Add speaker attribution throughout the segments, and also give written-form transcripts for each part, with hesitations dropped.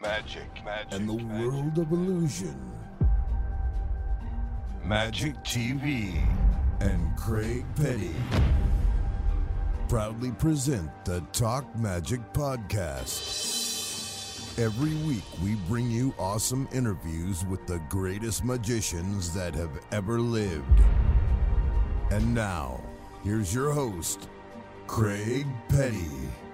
Speaker 1: and the world of illusion. Magic TV and Craig Petty proudly present the Talk Magic Podcast. Every week we bring you awesome interviews with the greatest magicians that have ever lived. And now, here's your host, Craig Petty.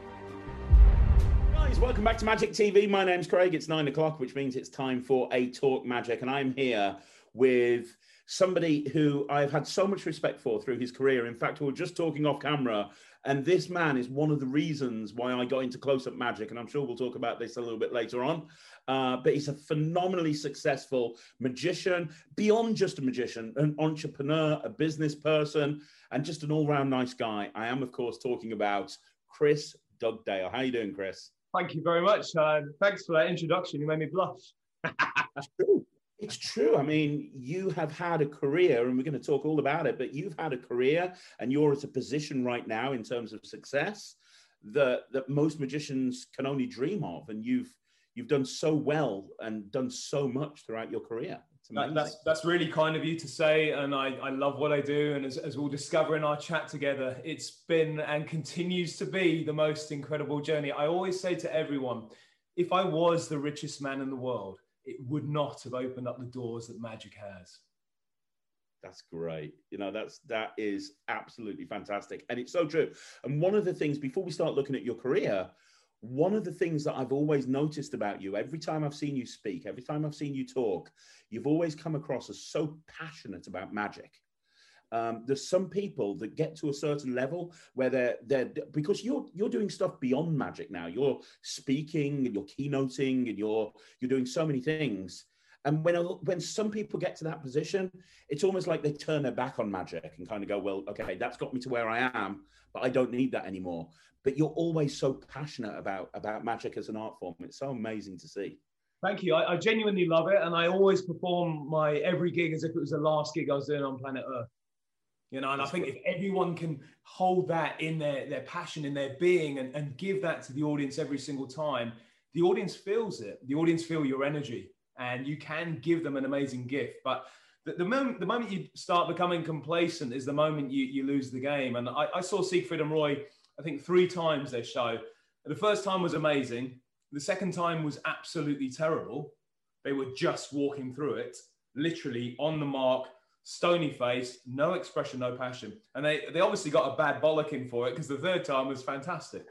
Speaker 2: Guys, welcome back to Magic TV. My name's Craig. It's 9 o'clock, which means it's time for a Talk Magic. And I'm here with somebody who I've had so much respect for through his career. In fact, we were just talking off camera, and this man is one of the reasons why I got into close-up magic, and I'm sure we'll talk about this a little bit later on. But he's a phenomenally successful magician, beyond just a magician, an entrepreneur, a business person, and just an all-round nice guy. I am, of course, talking about Chris Dugdale. How are you doing, Chris?
Speaker 3: Thank you very much. Thanks for that introduction. You made me blush.
Speaker 2: It's true. It's true. I mean, you have had a career, and we're going to talk all about it, but you've had a career and you're at a position right now in terms of success that most magicians can only dream of. And you've done so well and done so much throughout your career.
Speaker 3: That's really kind of you to say, and I love what I do. And as we'll discover in our chat together, it's been and continues to be the most incredible journey. I always say to everyone, if I was the richest man in the world, it would not have opened up the doors that magic has.
Speaker 2: That's great. You know, that is absolutely fantastic. And it's so true. And one of the things, before we start looking at your career, one of the things that I've always noticed about you, every time I've seen you speak, every time I've seen you talk, you've always come across as so passionate about magic. There's some people that get to a certain level where they're because you're doing stuff beyond magic now. You're speaking and you're keynoting and you're doing so many things. And when some people get to that position, it's almost like they turn their back on magic and kind of go, well, okay, that's got me to where I am, but I don't need that anymore. But you're always so passionate about magic as an art form. It's so amazing to see.
Speaker 3: Thank you. I genuinely love it. And I always perform my every gig as if it was the last gig I was doing on planet Earth. You know, and I think if everyone can hold that in their passion, in their being, and give that to the audience every single time, the audience feels it. The audience feel your energy, and you can give them an amazing gift. But the moment you start becoming complacent is the moment you lose the game. And I saw Siegfried and Roy, I think 3 times their show. The first time was amazing. The second time was absolutely terrible. They were just walking through it, literally on the mark, stony face, no expression, no passion. And they obviously got a bad bollocking for it, because the third time was fantastic.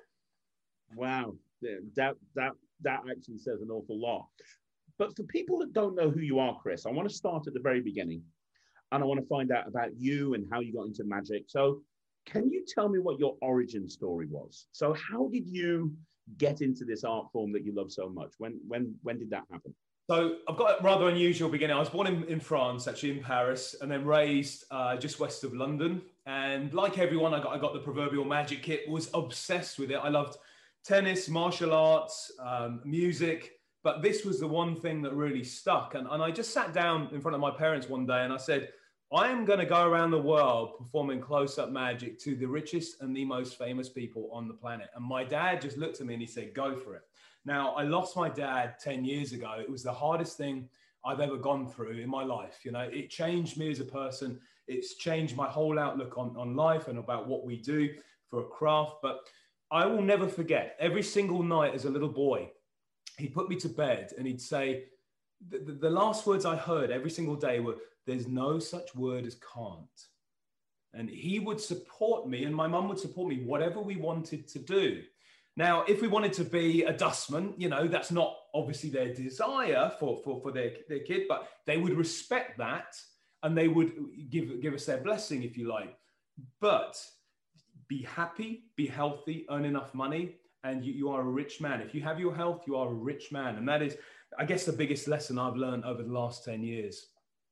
Speaker 2: Wow. That actually says an awful lot. But for people that don't know who you are, Chris, I want to start at the very beginning, and I want to find out about you and how you got into magic. So can you tell me what your origin story was? So how did you get into this art form that you love so much? When did that happen?
Speaker 3: So I've got a rather unusual beginning. I was born in France, actually in Paris, and then raised just west of London. And like everyone, I got the proverbial magic kit, was obsessed with it. I loved tennis, martial arts, music, but this was the one thing that really stuck. And I just sat down in front of my parents one day and I said, I am going to go around the world performing close-up magic to the richest and the most famous people on the planet. And my dad just looked at me and he said, go for it. Now, I lost my dad 10 years ago. It was the hardest thing I've ever gone through in my life. You know, it changed me as a person. It's changed my whole outlook on life and about what we do for a craft. But I will never forget, every single night as a little boy, he'd put me to bed and he'd say, the last words I heard every single day were, there's no such word as can't. And he would support me, and my mum would support me, whatever we wanted to do. Now, if we wanted to be a dustman, you know, that's not obviously their desire for their kid, but they would respect that and they would give us their blessing, if you like. But be happy, be healthy, earn enough money, and you are a rich man. If you have your health, you are a rich man. And that is, I guess, the biggest lesson I've learned over the last 10 years.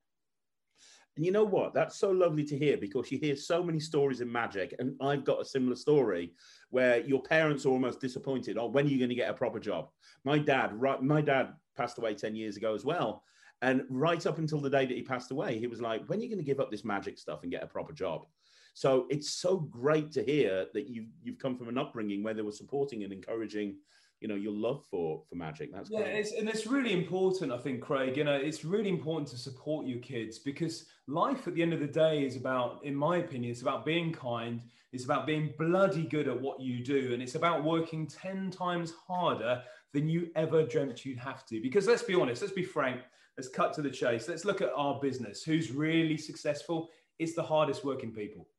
Speaker 2: And you know what? That's so lovely to hear, because you hear so many stories in magic, and I've got a similar story where your parents are almost disappointed. Oh, when are you going to get a proper job? My dad passed away 10 years ago as well. And right up until the day that he passed away, he was like, when are you going to give up this magic stuff and get a proper job? So it's so great to hear that you've come from an upbringing where they were supporting and encouraging you know, your love for magic. That's
Speaker 3: Yeah,
Speaker 2: great.
Speaker 3: it's really important, I think, Craig. You know, it's really important to support your kids because life at the end of the day is about, in my opinion, it's about being kind. It's about being bloody good at what you do. And it's about working 10 times harder than you ever dreamt you'd have to. Because let's be honest, let's be frank, let's cut to the chase. Let's look at our business. Who's really successful? It's the hardest working people.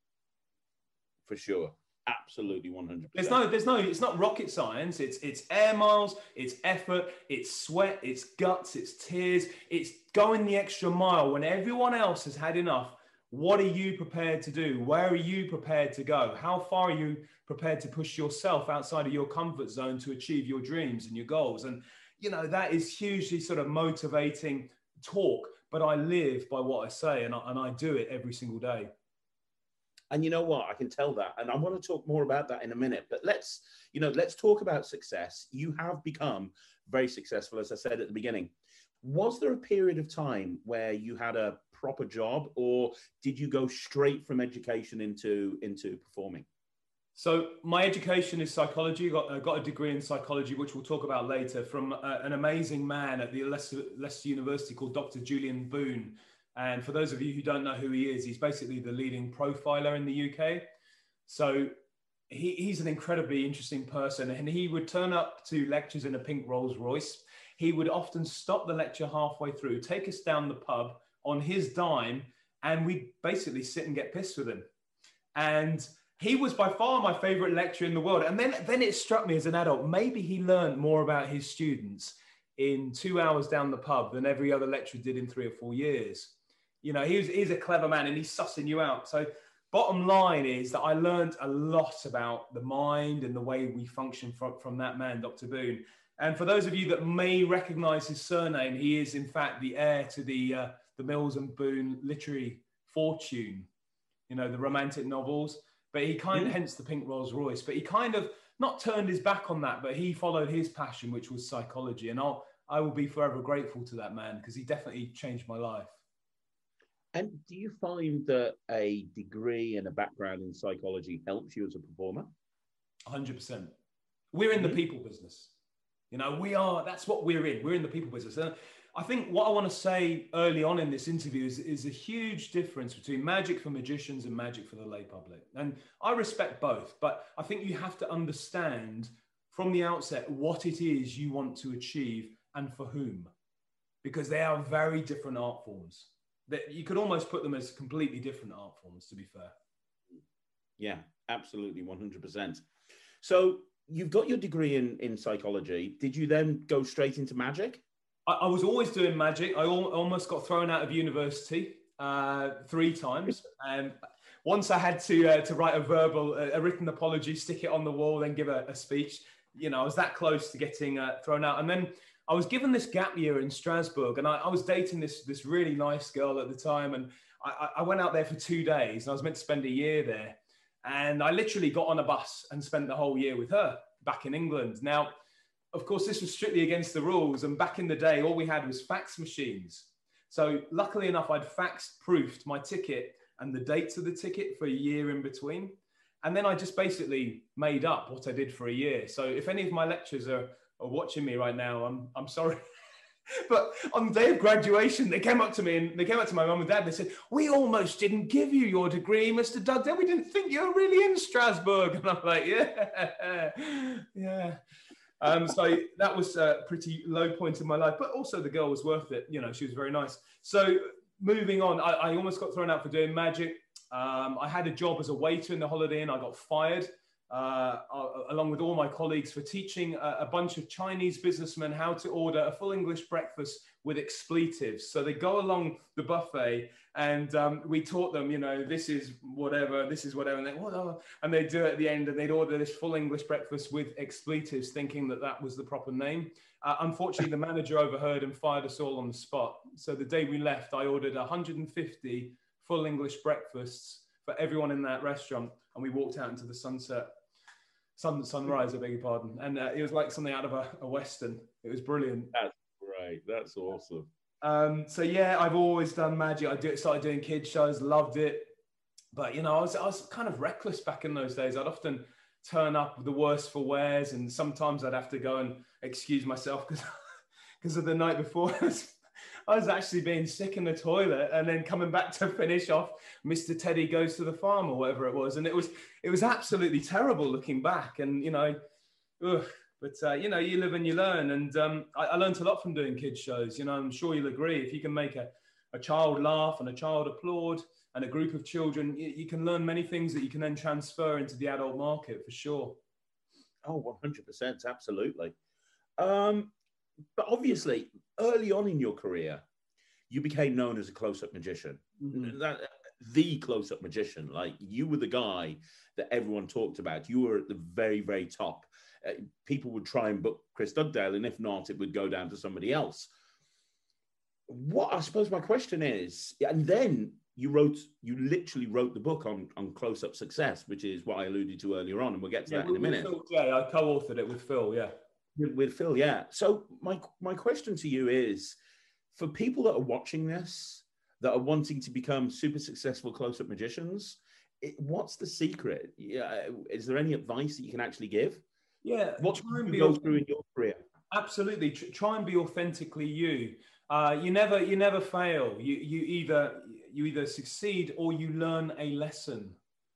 Speaker 2: For sure. Absolutely 100%.
Speaker 3: It's not rocket science. It's air miles, it's effort, it's sweat, it's guts, it's tears, it's going the extra mile when everyone else has had enough. What are you prepared to do? Where are you prepared to go? How far are you prepared to push yourself outside of your comfort zone to achieve your dreams and your goals? And, you know, that is hugely sort of motivating talk, but I live by what I say, and I do it every single day.
Speaker 2: And you know what? I can tell that. And I want to talk more about that in a minute. But let's talk about success. You have become very successful, as I said at the beginning. Was there a period of time where you had a proper job, or did you go straight from education into performing?
Speaker 3: So my education is psychology. I got a degree in psychology, which we'll talk about later, from an amazing man at the Leicester University called Dr. Julian Boone. And for those of you who don't know who he is, he's basically the leading profiler in the UK. So he's an incredibly interesting person, and he would turn up to lectures in a pink Rolls Royce. He would often stop the lecture halfway through, take us down the pub on his dime, and we'd basically sit and get pissed with him. And he was by far my favorite lecturer in the world. And then it struck me as an adult, maybe he learned more about his students in 2 hours down the pub than every other lecturer did in 3 or 4 years. You know, he's a clever man, and he's sussing you out. So bottom line is that I learned a lot about the mind and the way we function from that man, Dr. Boone. And for those of you that may recognize his surname, he is in fact the heir to the Mills and Boone literary fortune, you know, the romantic novels. But he kind of, hence the pink Rolls Royce, but he kind of not turned his back on that, but he followed his passion, which was psychology. And I will be forever grateful to that man, because he definitely changed my life.
Speaker 2: And do you find that a degree and a background in psychology helps you as a performer?
Speaker 3: 100%. We're in the people business. You know, that's what we're in. We're in the people business. And I think what I want to say early on in this interview is a huge difference between magic for magicians and magic for the lay public. And I respect both, but I think you have to understand from the outset what it is you want to achieve and for whom, because they are very different art forms. That you could almost put them as completely different art forms, to be fair.
Speaker 2: Yeah, absolutely, 100%. So you've got your degree in psychology. Did you then go straight into magic?
Speaker 3: I was always doing magic. I almost got thrown out of university 3 times. And once I had to write a written apology, stick it on the wall, then give a speech. You know, I was that close to getting thrown out. And then I was given this gap year in Strasbourg, and I was dating this really nice girl at the time. And I went out there for 2 days, and I was meant to spend a year there. And I literally got on a bus and spent the whole year with her back in England. Now, of course, this was strictly against the rules. And back in the day, all we had was fax machines. So luckily enough, I'd fax proofed my ticket and the dates of the ticket for a year in between. And then I just basically made up what I did for a year. So if any of my lecturers are watching me right now, I'm sorry. But on the day of graduation, they came up to me and they came up to my mum and dad. And they said, "We almost didn't give you your degree, Mr. Dugdale. We didn't think you were really in Strasbourg." And I'm like, yeah. So that was a pretty low point in my life. But also the girl was worth it. You know, she was very nice. So moving on, I almost got thrown out for doing magic. I had a job as a waiter in the Holiday Inn. I got fired. Along with all my colleagues, for teaching a bunch of Chinese businessmen how to order a full English breakfast with expletives. So they go along the buffet and we taught them, you know, this is whatever, and they do it at the end, and they'd order this full English breakfast with expletives, thinking that was the proper name. Unfortunately, the manager overheard and fired us all on the spot. So the day we left, I ordered 150 full English breakfasts for everyone in that restaurant, and we walked out into the sunrise, I beg your pardon. And it was like something out of a Western. It was brilliant.
Speaker 2: That's great. That's awesome.
Speaker 3: So yeah, I've always done magic. I started doing kids shows, loved it. But, you know, I was kind of reckless back in those days. I'd often turn up with the worst for wears, and sometimes I'd have to go and excuse myself because of the night before. I was actually being sick in the toilet, and then coming back to finish off Mr. Teddy Goes to the Farm or whatever it was, and it was absolutely terrible looking back, and ugh. But you live and you learn, and I learned a lot from doing kids shows. I'm sure you'll agree. If you can make a child laugh and a child applaud and a group of children, you can learn many things that you can then transfer into the adult market for sure.
Speaker 2: Oh, 100%, absolutely. But obviously, early on in your career, you became known as a close-up magician. Mm-hmm. The close-up magician. Like, you were the guy that everyone talked about. You were at the very, very top. People would try and book Chris Dugdale, and if not, it would go down to somebody else. What I suppose my question is, and then you literally wrote the book on close-up success, which is what I alluded to earlier on, and we'll get to that in a minute.
Speaker 3: Phil, yeah, I co-authored it with Phil, yeah.
Speaker 2: With Phil, yeah. So my question to you is, for people that are watching this, that are wanting to become super successful close-up magicians, what's the secret? Is there any advice that you can actually give?
Speaker 3: Yeah,
Speaker 2: what do you go through in your career?
Speaker 3: Absolutely, try and be authentically you. You never fail. You either succeed or you learn a lesson.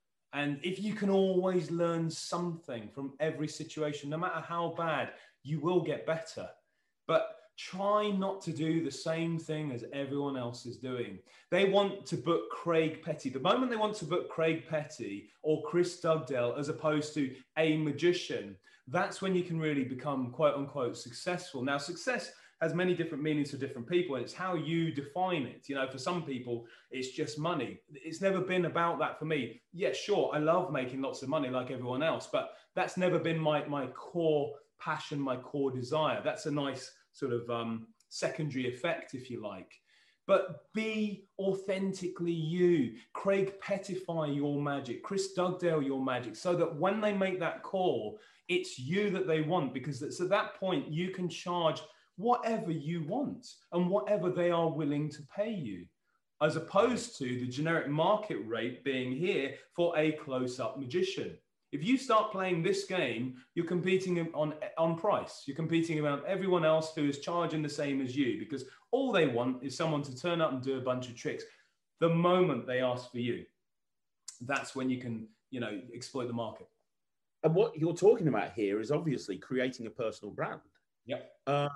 Speaker 3: And if you can always learn something from every situation, no matter how bad, you will get better. But try not to do the same thing as everyone else is doing. They want to book Craig Petty. The moment they want to book Craig Petty or Chris Dugdale as opposed to a magician, that's when you can really become quote unquote successful. Now, success has many different meanings for different people, and it's how you define it. For some people, it's just money. It's never been about that for me. Yeah, sure, I love making lots of money like everyone else, but that's never been my core passion, my core desire. That's a nice sort of secondary effect, if you like. But be authentically you. Craig Pettify your magic, Chris Dugdale your magic, so that when they make that call, it's you that they want, because it's at that point you can charge whatever you want and whatever they are willing to pay you, as opposed to the generic market rate being here for a close-up magician. If you start playing this game, you're competing on price. You're competing around everyone else who is charging the same as you, because all they want is someone to turn up and do a bunch of tricks. The moment they ask for you, that's when you can, exploit the market.
Speaker 2: And what you're talking about here is obviously creating a personal brand.
Speaker 3: Yep.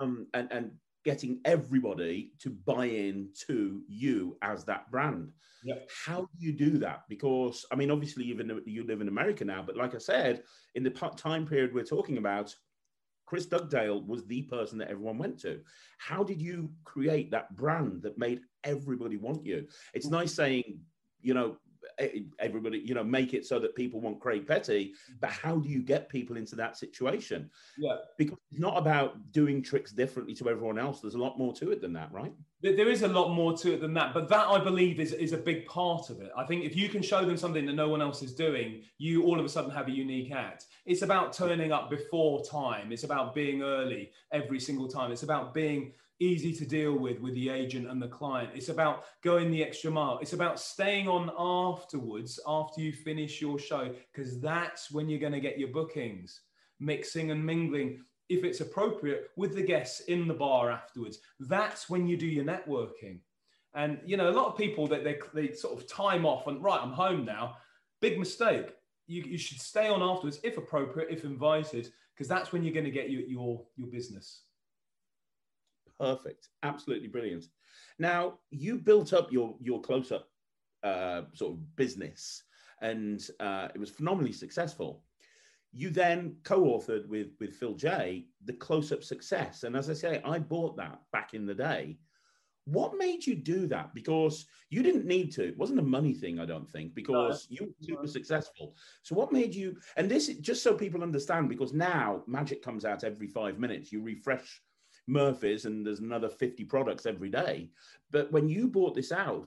Speaker 2: And getting everybody to buy into you as that brand.
Speaker 3: Yep.
Speaker 2: How do you do that? Because, I mean, obviously you live in America now, but like I said, in the time period we're talking about, Chris Dugdale was the person that everyone went to. How did you create that brand that made everybody want you? It's nice saying, everybody, make it so that people want Craig Petty, but how do you get people into that situation?
Speaker 3: Yeah,
Speaker 2: because it's not about doing tricks differently to everyone else. There's a lot more to it than that, right?
Speaker 3: There is a lot more to it than that, but that, I believe, is a big part of it. I think if you can show them something that no one else is doing, you all of a sudden have a unique act. It's about turning up before time. It's about being early every single time. It's about being easy to deal with the agent and the client. It's about going the extra mile. It's about staying on afterwards, after you finish your show, because that's when you're going to get your bookings. Mixing and mingling, if it's appropriate, with the guests in the bar afterwards. That's when you do your networking. And, a lot of people that they sort of time off and, right, I'm home now. Big mistake. You should stay on afterwards, if appropriate, if invited, because that's when you're going to get your business.
Speaker 2: Perfect. Absolutely brilliant. Now, you built up your close-up sort of business, and it was phenomenally successful. You then co-authored with Phil J, the Close-Up Success. And as I say, I bought that back in the day. What made you do that? Because you didn't need to. It wasn't a money thing, I don't think, because you were super successful. So what made you, and this is just so people understand, because now magic comes out every 5 minutes. You refresh Murphy's and there's another 50 products every day. But when you bought this out,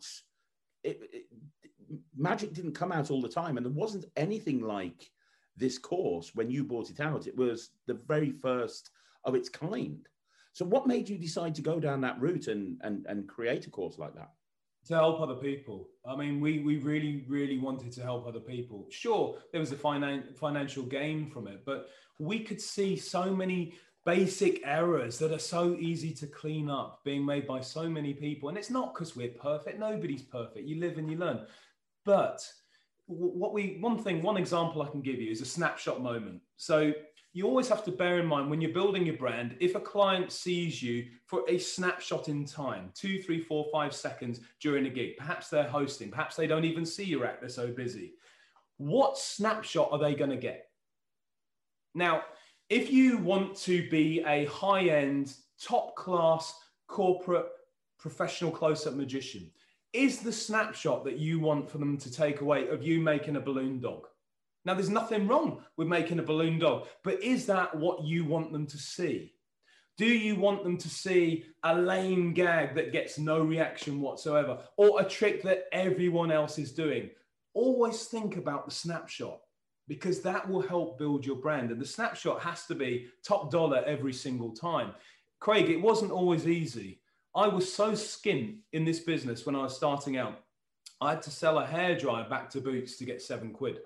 Speaker 2: magic didn't come out all the time. And there wasn't anything like this course when you bought it out. It was the very first of its kind. So what made you decide to go down that route and create a course like that?
Speaker 3: To help other people. I mean, we really, really wanted to help other people. Sure, there was a financial gain from it, but we could see so many basic errors that are so easy to clean up being made by so many people. And it's not because we're perfect. Nobody's perfect. You live and you learn. But one example I can give you is a snapshot moment. So you always have to bear in mind when you're building your brand, if a client sees you for a snapshot in time, 2, 3, 4, 5 seconds during a gig, perhaps they're hosting, perhaps they don't even see your act, they're so busy. What snapshot are they going to get? Now, if you want to be a high-end, top-class, corporate, professional close-up magician, is the snapshot that you want for them to take away of you making a balloon dog? Now, there's nothing wrong with making a balloon dog, but is that what you want them to see? Do you want them to see a lame gag that gets no reaction whatsoever, or a trick that everyone else is doing? Always think about the snapshot, because that will help build your brand. And the snapshot has to be top dollar every single time. Craig, it wasn't always easy. I was so skint in this business when I was starting out. I had to sell a hairdryer back to Boots to get £7.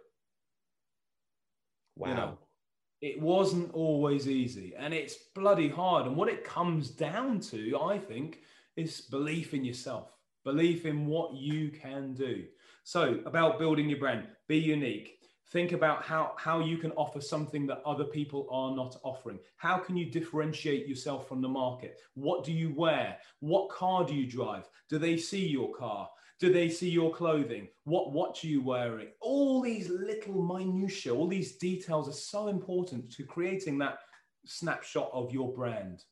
Speaker 2: Wow.
Speaker 3: You know, it wasn't always easy, and it's bloody hard. And what it comes down to, I think, is belief in yourself, belief in what you can do. So about building your brand, be unique. Think about how you can offer something that other people are not offering. How can you differentiate yourself from the market? What do you wear? What car do you drive? Do they see your car? Do they see your clothing? What watch are you wearing? All these little minutiae, all these details are so important to creating that snapshot of your brand.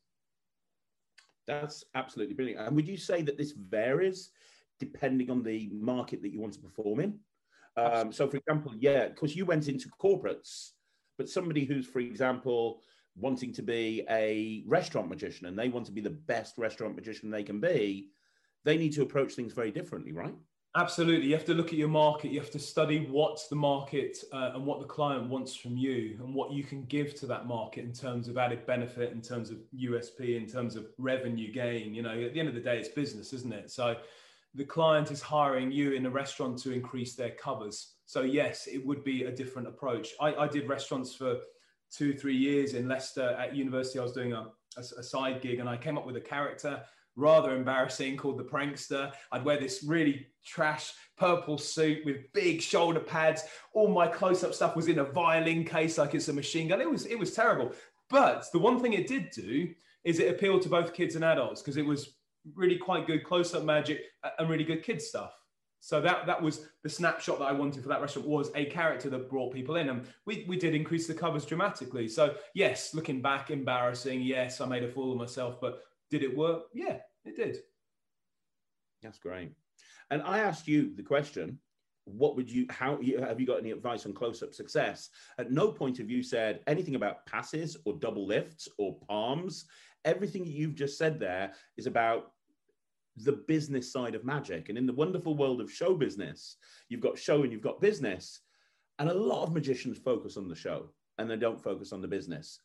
Speaker 2: That's absolutely brilliant. And would you say that this varies depending on the market that you want to perform in? So, for example, because you went into corporates, but somebody who's, for example, wanting to be a restaurant magician and they want to be the best restaurant magician they can be, they need to approach things very differently, right?
Speaker 3: Absolutely. You have to look at your market. You have to study what's the market and what the client wants from you and what you can give to that market in terms of added benefit, in terms of USP, in terms of revenue gain. You know, at the end of the day, it's business, isn't it? So the client is hiring you in a restaurant to increase their covers. So yes, it would be a different approach. I did restaurants for 2-3 years in Leicester at university. I was doing a side gig and I came up with a character, rather embarrassing, called the Prankster. I'd wear this really trash purple suit with big shoulder pads. All my close-up stuff was in a violin case like it's a machine gun. It was terrible. But the one thing it did do is it appealed to both kids and adults because it was really quite good close-up magic and really good kids stuff. So that was the snapshot that I wanted for that restaurant, was a character that brought people in. And we did increase the covers dramatically. So yes, looking back, embarrassing. Yes, I made a fool of myself, but did it work? Yeah, it did.
Speaker 2: That's great. And I asked you the question, have you got any advice on close-up success? At no point have you said anything about passes or double lifts or palms. Everything you've just said there is about the business side of magic. And in the wonderful world of show business, you've got show and you've got business. And a lot of magicians focus on the show and they don't focus on the business.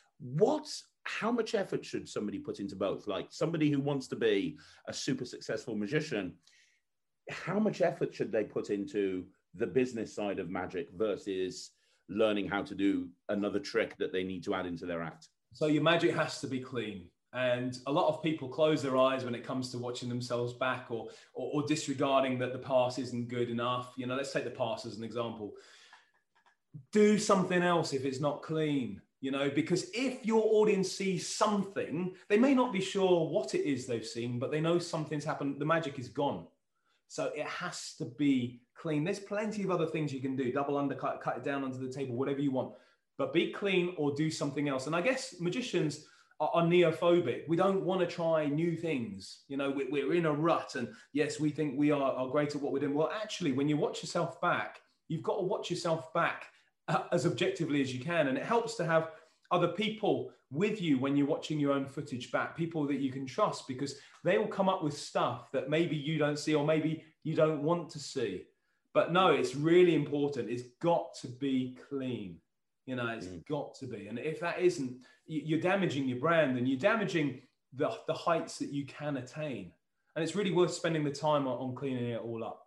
Speaker 2: How much effort should somebody put into both? Like somebody who wants to be a super successful magician, how much effort should they put into the business side of magic versus learning how to do another trick that they need to add into their act?
Speaker 3: So your magic has to be clean. And a lot of people close their eyes when it comes to watching themselves back or disregarding that the pass isn't good enough. You know, let's take the pass as an example. Do something else if it's not clean, you know, because if your audience sees something, they may not be sure what it is they've seen, but they know something's happened. The magic is gone. So it has to be clean. There's plenty of other things you can do. Double undercut, cut it down onto the table, whatever you want. But be clean or do something else. And I guess magicians are neophobic. We don't want to try new things. You know, we're in a rut and yes, we think we are great at what we're doing. Well, actually, when you watch yourself back, you've got to watch yourself back as objectively as you can. And it helps to have other people with you when you're watching your own footage back, people that you can trust, because they will come up with stuff that maybe you don't see or maybe you don't want to see. But no, it's really important. It's got to be clean. You know, it's got to be. And if that isn't, you're damaging your brand and you're damaging the heights that you can attain. And it's really worth spending the time on cleaning it all up.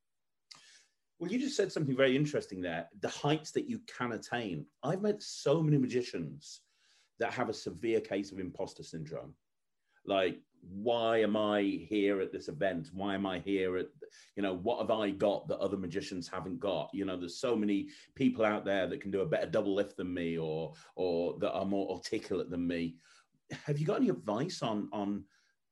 Speaker 2: Well, you just said something very interesting there, the heights that you can attain. I've met so many magicians that have a severe case of imposter syndrome. Like, why am I here at this event? Why am I here at, what have I got that other magicians haven't got? There's so many people out there that can do a better double lift than me or that are more articulate than me. Have you got any advice on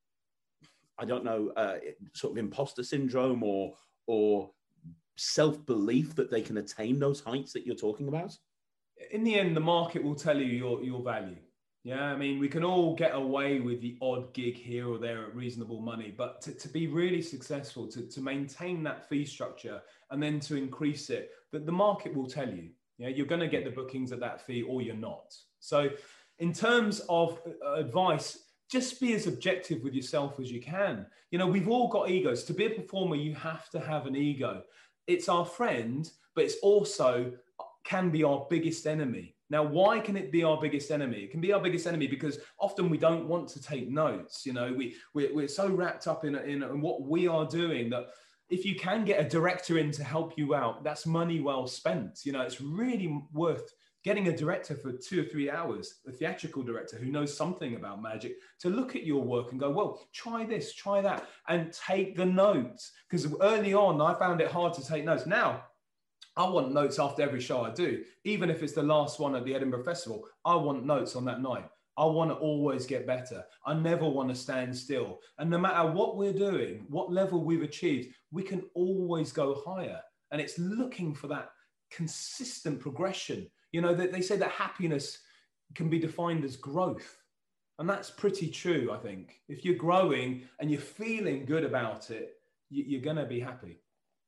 Speaker 2: I don't know, sort of imposter syndrome or self-belief that they can attain those heights that you're talking about?
Speaker 3: In the end, the market will tell you your value. Yeah, I mean, we can all get away with the odd gig here or there at reasonable money, but to be really successful, to maintain that fee structure and then to increase it, that the market will tell you, you're going to get the bookings at that fee or you're not. So in terms of advice, just be as objective with yourself as you can. We've all got egos. To be a performer, you have to have an ego. It's our friend, but it's also can be our biggest enemy. Now, why can it be our biggest enemy? It can be our biggest enemy because often we don't want to take notes. We're so wrapped up in what we are doing that if you can get a director in to help you out, that's money well spent. It's really worth getting a director for 2 or 3 hours, a theatrical director who knows something about magic, to look at your work and go, well, try this, try that, and take the notes. Because early on, I found it hard to take notes. Now, I want notes after every show I do. Even if it's the last one at the Edinburgh Festival, I want notes on that night. I want to always get better. I never want to stand still. And no matter what we're doing, what level we've achieved, we can always go higher. And it's looking for that consistent progression. They say that happiness can be defined as growth. And that's pretty true, I think. If you're growing and you're feeling good about it, you're going to be happy.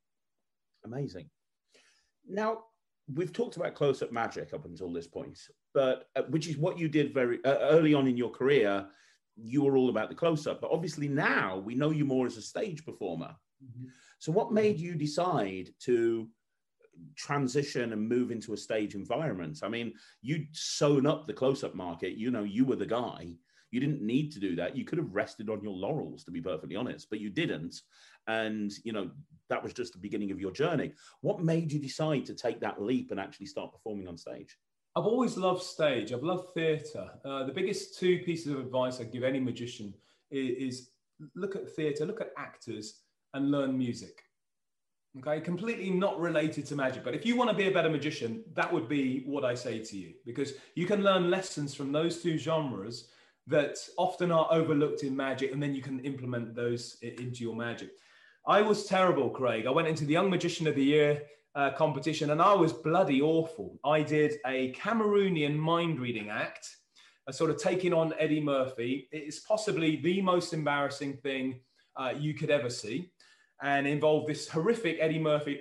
Speaker 2: Amazing. Now, we've talked about close-up magic up until this point, but which is what you did very early on in your career. You were all about the close-up, but obviously now we know you more as a stage performer. Mm-hmm. So what made you decide to transition and move into a stage environment? I mean, you'd sewn up the close-up market. You were the guy. You didn't need to do that. You could have rested on your laurels, to be perfectly honest, but you didn't. And, that was just the beginning of your journey. What made you decide to take that leap and actually start performing on stage?
Speaker 3: I've always loved stage. I've loved theatre. The biggest 2 pieces of advice I'd give any magician is look at theatre, look at actors, and learn music. Okay, completely not related to magic. But if you want to be a better magician, that would be what I say to you, because you can learn lessons from those 2 genres that often are overlooked in magic, and then you can implement those into your magic. I was terrible, Craig. I went into the Young Magician of the Year competition and I was bloody awful. I did a Cameroonian mind reading act, sort of taking on Eddie Murphy. It's possibly the most embarrassing thing you could ever see, and involved this horrific Eddie Murphy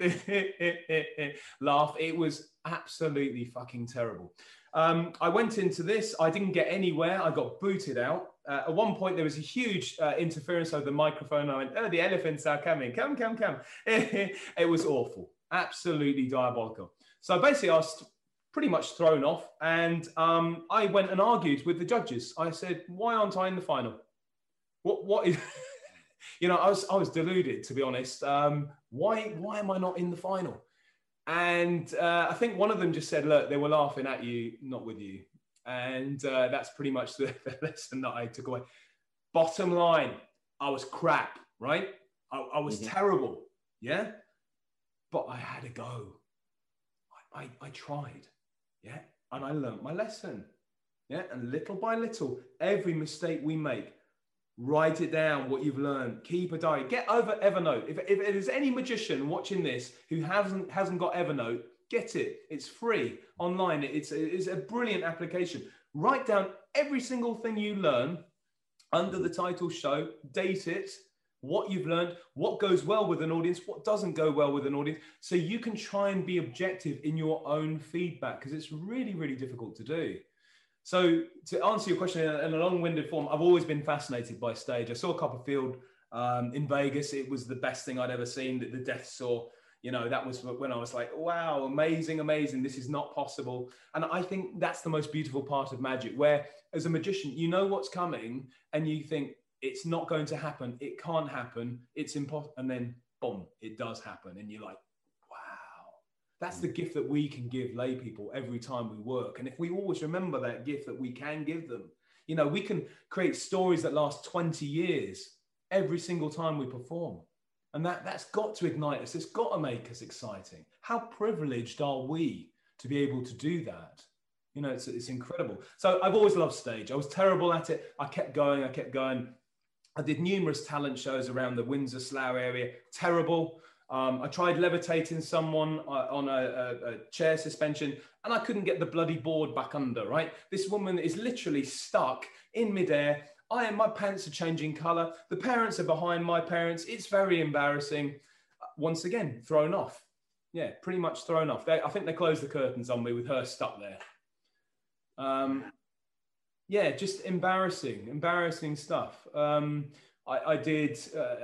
Speaker 3: laugh. It was absolutely fucking terrible. I went into this, I didn't get anywhere, I got booted out. At one point there was a huge interference over the microphone. I went, oh, the elephants are coming, come. It was awful, absolutely diabolical. So basically I was pretty much thrown off, and I went and argued with the judges. I said, why aren't I in the final? What is, I was deluded, to be honest. Why am I not in the final? And I think one of them just said, look, they were laughing at you, not with you. And that's pretty much the lesson that I took away. Bottom line, I was crap, right? I was terrible, yeah? But I had a go. I tried, yeah? And I learned my lesson, yeah? And little by little, every mistake we make, write it down, what you've learned, keep a diary, get over Evernote. If there's any magician watching this who hasn't got Evernote, get it. It's free online. It's a brilliant application. Write down every single thing you learn under the title show, date it, what you've learned, what goes well with an audience, what doesn't go well with an audience, so you can try and be objective in your own feedback, because it's really, really difficult to do. So to answer your question in a long-winded form, I've always been fascinated by stage. I saw Copperfield in Vegas. It was the best thing I'd ever seen. The Death Saw, that was when I was like, wow, amazing. This is not possible. And I think that's the most beautiful part of magic, where as a magician, you know what's coming and you think, it's not going to happen. It can't happen. It's impossible. And then, boom, it does happen. And you're like, wow, that's the gift that we can give lay people every time we work. And if we always remember that gift that we can give them, you know, we can create stories that last 20 years every single time we perform. And that's got to ignite us. It's got to make us exciting. How privileged are we to be able to do that? You know, it's incredible. So I've always loved stage. I was terrible at it. I kept going. I did numerous talent shows around the Windsor Slough area. Terrible. I tried levitating someone on a chair suspension, and I couldn't get the bloody board back under, right? This woman is literally stuck in midair. My pants are changing color. The parents are behind my parents. It's very embarrassing. Once again, thrown off. Yeah, pretty much thrown off. I think they closed the curtains on me with her stuck there. Yeah, just embarrassing stuff. I did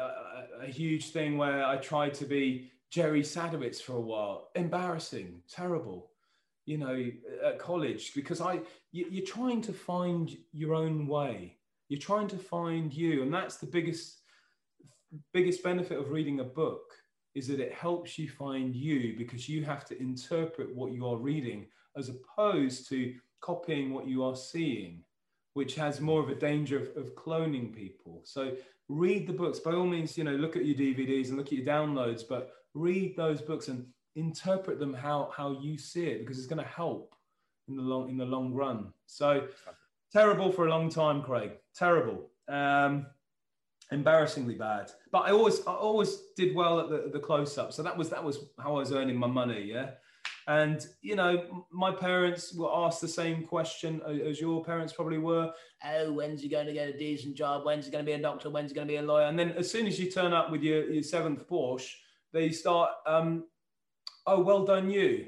Speaker 3: a huge thing where I tried to be Jerry Sadowitz for a while. Embarrassing, terrible, you know, at college, because you're trying to find your own way. You're trying to find you. And that's the biggest benefit of reading a book, is that it helps you find you, because you have to interpret what you are reading as opposed to copying what you are seeing, which has more of a danger of cloning people. So read the books. By all means, you know, look at your DVDs and look at your downloads, but read those books and interpret them how you see it, because it's going to help in the long run. So terrible for a long time, Craig. Terrible. Embarrassingly bad. But I always did well at the close-up. So that was how I was earning my money, yeah. And, you know, my parents were asked the same question as your parents probably were. Oh, when's he going to get a decent job? When's he going to be a doctor? When's he going to be a lawyer? And then as soon as you turn up with your seventh Porsche, they start, oh, well done you.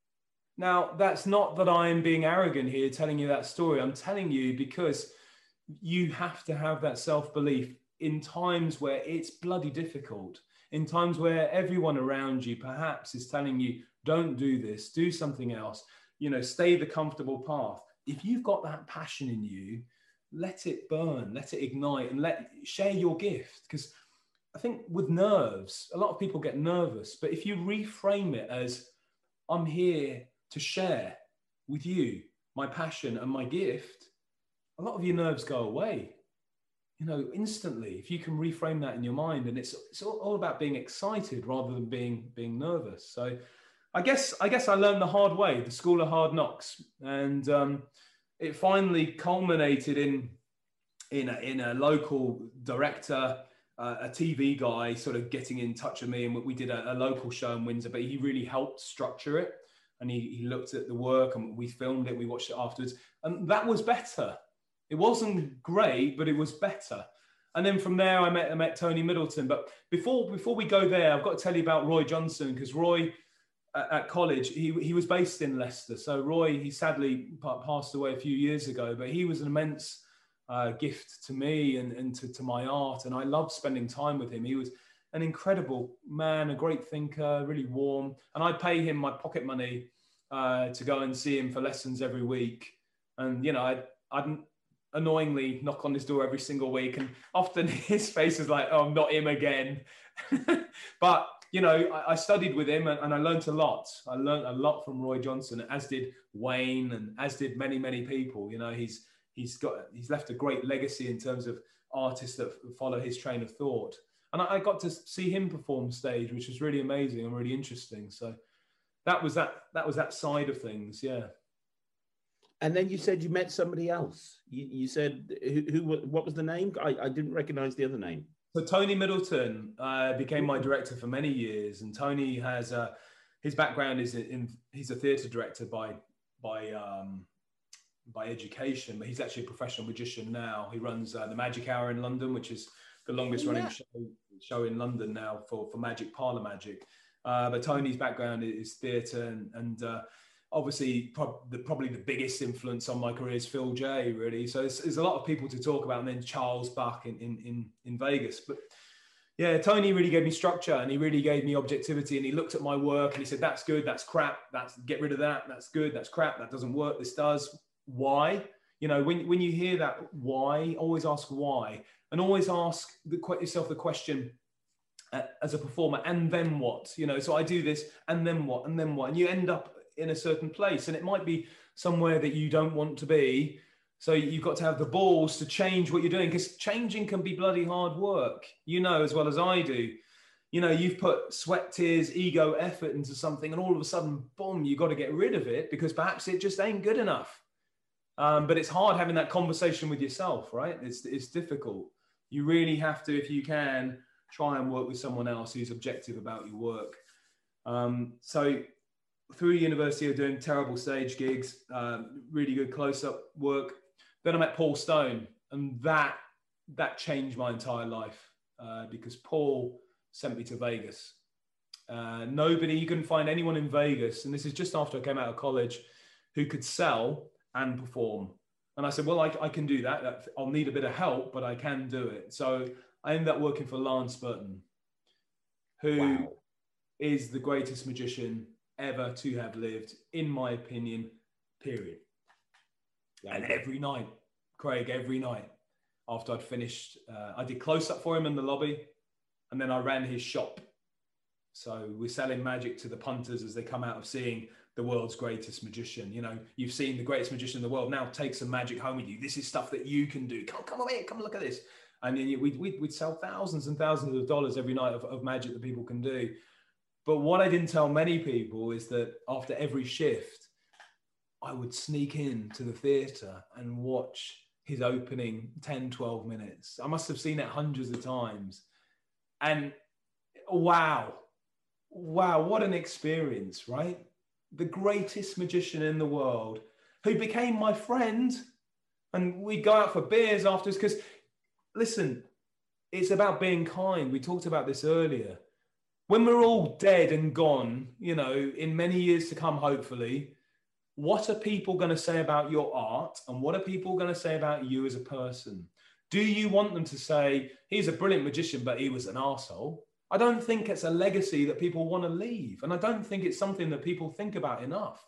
Speaker 3: Now, that's not that I'm being arrogant here telling you that story. I'm telling you because you have to have that self-belief in times where it's bloody difficult, in times where everyone around you perhaps is telling you, don't do this, do something else, you know, stay the comfortable path. If you've got that passion in you, let it burn, let it ignite, and share your gift. Because I think with nerves, a lot of people get nervous, but if you reframe it as, I'm here to share with you my passion and my gift, a lot of your nerves go away, you know, instantly. If you can reframe that in your mind, and it's all about being excited rather than being nervous. So I guess I learned the hard way, the school of hard knocks, and it finally culminated in a local director, a TV guy, sort of getting in touch with me, and we did a local show in Windsor. But he really helped structure it, and he looked at the work, and we filmed it. We watched it afterwards, and that was better. It wasn't great, but it was better. And then from there, I met Tony Middleton. But before we go there, I've got to tell you about Roy Johnson, because Roy, at college, he was based in Leicester. So Roy, he sadly passed away a few years ago, but he was an immense gift to me and to my art. And I loved spending time with him. He was an incredible man, a great thinker, really warm. And I'd pay him my pocket money to go and see him for lessons every week. And, you know, I'd annoyingly knock on his door every single week. And often his face is like, oh, not him again. But you know, I studied with him and I learned a lot. I learned a lot from Roy Johnson, as did Wayne, and as did many, many people. You know, he's left a great legacy in terms of artists that follow his train of thought. And I got to see him perform stage, which was really amazing and really interesting. So that was that side of things, yeah.
Speaker 2: And then you said you met somebody else. You said what was the name? I didn't recognize the other name.
Speaker 3: So Tony Middleton became my director for many years, and Tony has his background is he's a theatre director by education, but he's actually a professional magician now. He runs the Magic Hour in London, which is the longest running show in London now for magic, parlour magic. But Tony's background is theatre, and obviously probably the biggest influence on my career is Phil J, really. So there's a lot of people to talk about, and then Charles Buck in Vegas. But yeah, Tony really gave me structure, and he really gave me objectivity, and he looked at my work and he said, that's good, that's crap, get rid of that, that's good, that's crap, that doesn't work, this does. Why? You know, when you hear that why, always ask why, and always ask yourself the question as a performer, and then what? You know, so I do this, and then what? And then what? And you end up in a certain place, and it might be somewhere that you don't want to be. So you've got to have the balls to change what you're doing, because changing can be bloody hard work, you know, as well as I do. You know, you've put sweat, tears, ego, effort into something, and all of a sudden, boom, you've got to get rid of it because perhaps it just ain't good enough. But it's hard having that conversation with yourself, right? It's difficult. You really have to, if you can, try and work with someone else who's objective about your work. So through university, I'm doing terrible stage gigs, really good close-up work. Then I met Paul Stone, and that changed my entire life because Paul sent me to Vegas. You couldn't find anyone in Vegas, and this is just after I came out of college, who could sell and perform. And I said, well, I can do that. I'll need a bit of help, but I can do it. So I ended up working for Lance Burton, who is the greatest magician ever to have lived, in my opinion, period. And every night, Craig, every night after I'd finished, I did close-up for him in the lobby, and then I ran his shop. So we're selling magic to the punters as they come out of seeing the world's greatest magician. You know, you've seen the greatest magician in the world. Now take some magic home with you. This is stuff that you can do. Come over here. Come look at this. And then we'd sell thousands and thousands of dollars every night of magic that people can do. But what I didn't tell many people is that after every shift, I would sneak into the theater and watch his opening 10, 12 minutes. I must have seen it hundreds of times. And wow, what an experience, right? The greatest magician in the world, who became my friend, and we go out for beers afterwards. Because listen, it's about being kind. We talked about this earlier. When we're all dead and gone, you know, in many years to come, hopefully, what are people going to say about your art, and what are people going to say about you as a person? Do you want them to say, he's a brilliant magician, but he was an arsehole? I don't think it's a legacy that people want to leave. And I don't think it's something that people think about enough.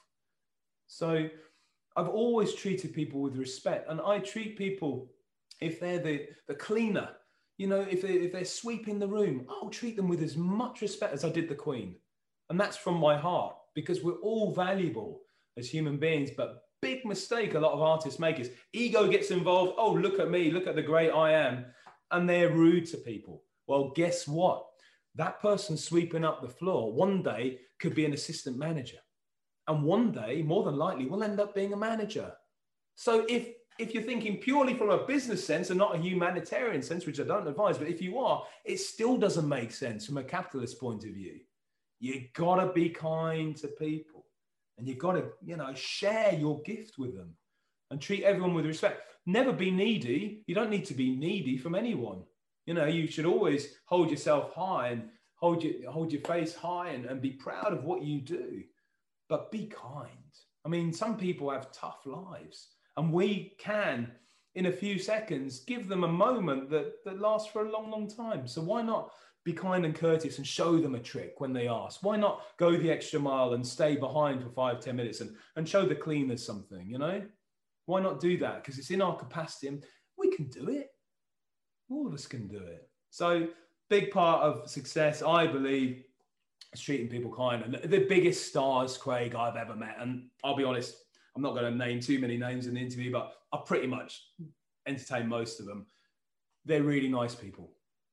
Speaker 3: So I've always treated people with respect. And I treat people, if they're the cleaner, you know, if they're sweeping the room, I'll treat them with as much respect as I did the Queen. And that's from my heart, because we're all valuable as human beings. But big mistake a lot of artists make is ego gets involved. Oh, look at me, look at the great I am. And they're rude to people. Well, guess what? That person sweeping up the floor one day could be an assistant manager. And one day, more than likely, will end up being a manager. So if you're thinking purely from a business sense and not a humanitarian sense, which I don't advise, but if you are, it still doesn't make sense from a capitalist point of view. You gotta be kind to people, and you gotta, you know, share your gift with them and treat everyone with respect. Never be needy. You don't need to be needy from anyone. You know, you should always hold yourself high and hold your face high and be proud of what you do, but be kind. I mean, some people have tough lives, and we can, in a few seconds, give them a moment that lasts for a long, long time. So why not be kind and courteous and show them a trick when they ask? Why not go the extra mile and stay behind for 5-10 minutes and show the cleaners something, you know? Why not do that? Because it's in our capacity and we can do it. All of us can do it. So big part of success, I believe, is treating people kind. And the biggest stars, Craig, I've ever met, and I'll be honest, I'm not going to name too many names in the interview, but I pretty much entertain most of them. They're really nice people.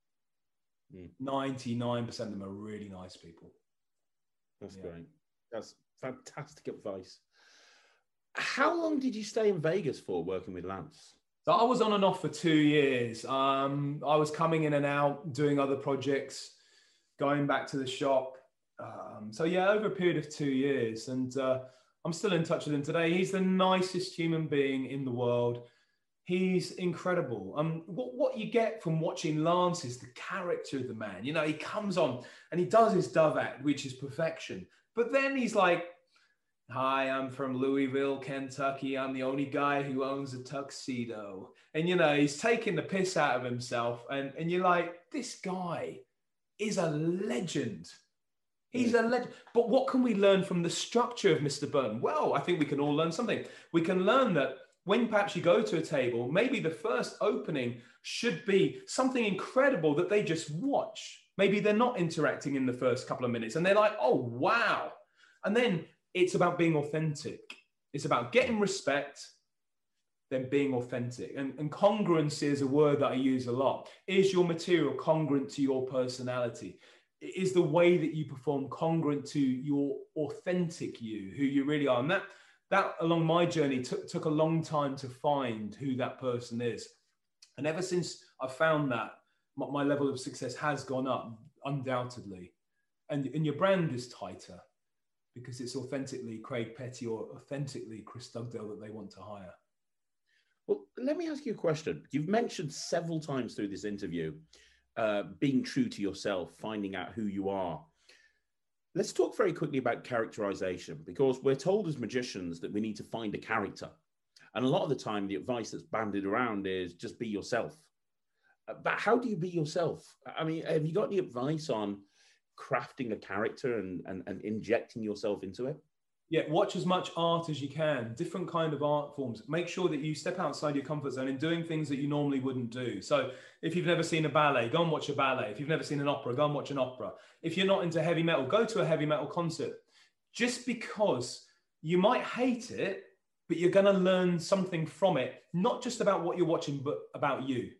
Speaker 3: 99% of them are really nice people.
Speaker 2: That's great. That's fantastic advice. How long did you stay in Vegas for working with Lance?
Speaker 3: So I was on and off for 2 years. I was coming in and out, doing other projects, going back to the shop. So yeah, over a period of 2 years. And I'm still in touch with him today. He's the nicest human being in the world. He's incredible. What you get from watching Lance is the character of the man. You know, he comes on and he does his dove act, which is perfection. But then he's like, hi, I'm from Louisville, Kentucky. I'm the only guy who owns a tuxedo. And, you know, he's taking the piss out of himself. And you're like, this guy is a legend. He's a legend. But what can we learn from the structure of Mr. Burton? Well, I think we can all learn something. We can learn that when perhaps you go to a table, maybe the first opening should be something incredible that they just watch. Maybe they're not interacting in the first couple of minutes and they're like, oh, wow. And then it's about being authentic. It's about getting respect, then being authentic. And congruency is a word that I use a lot. Is your material congruent to your personality? Is the way that you perform congruent to your authentic you, who you really are? And that along my journey took a long time to find who that person is. And ever since I found that, my level of success has gone up, undoubtedly. And your brand is tighter because it's authentically Craig Petty or authentically Chris Dugdale that they want to hire.
Speaker 2: Well, let me ask you a question. You've mentioned several times through this interview, being true to yourself, finding out who you are. Let's talk very quickly about characterization, because we're told as magicians that we need to find a character. And a lot of the time, the advice that's bandied around is just be yourself. But how do you be yourself? I mean, have you got any advice on crafting a character and injecting yourself into it?
Speaker 3: Yeah, watch as much art as you can, different kind of art forms. Make sure that you step outside your comfort zone in doing things that you normally wouldn't do. So if you've never seen a ballet, go and watch a ballet. If you've never seen an opera, go and watch an opera. If you're not into heavy metal, go to a heavy metal concert. Just because you might hate it, but you're going to learn something from it, not just about what you're watching, but about you.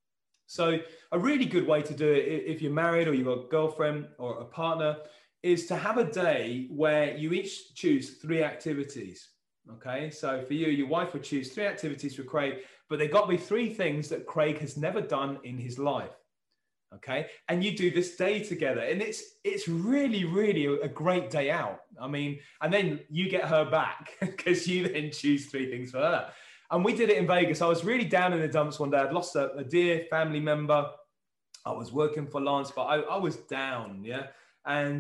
Speaker 3: So a really good way to do it, if you're married or you've got a girlfriend or a partner, is to have a day where you each choose 3 activities. Okay, so for you, your wife would choose 3 activities for Craig, but they've got to be 3 things that Craig has never done in his life. Okay, and you do this day together, and it's really, really a great day out. I mean, and then you get her back because you then choose 3 things for her. And we did it in Vegas. I was really down in the dumps one day. I'd lost a dear family member. I was working for Lance, but I was down, yeah. And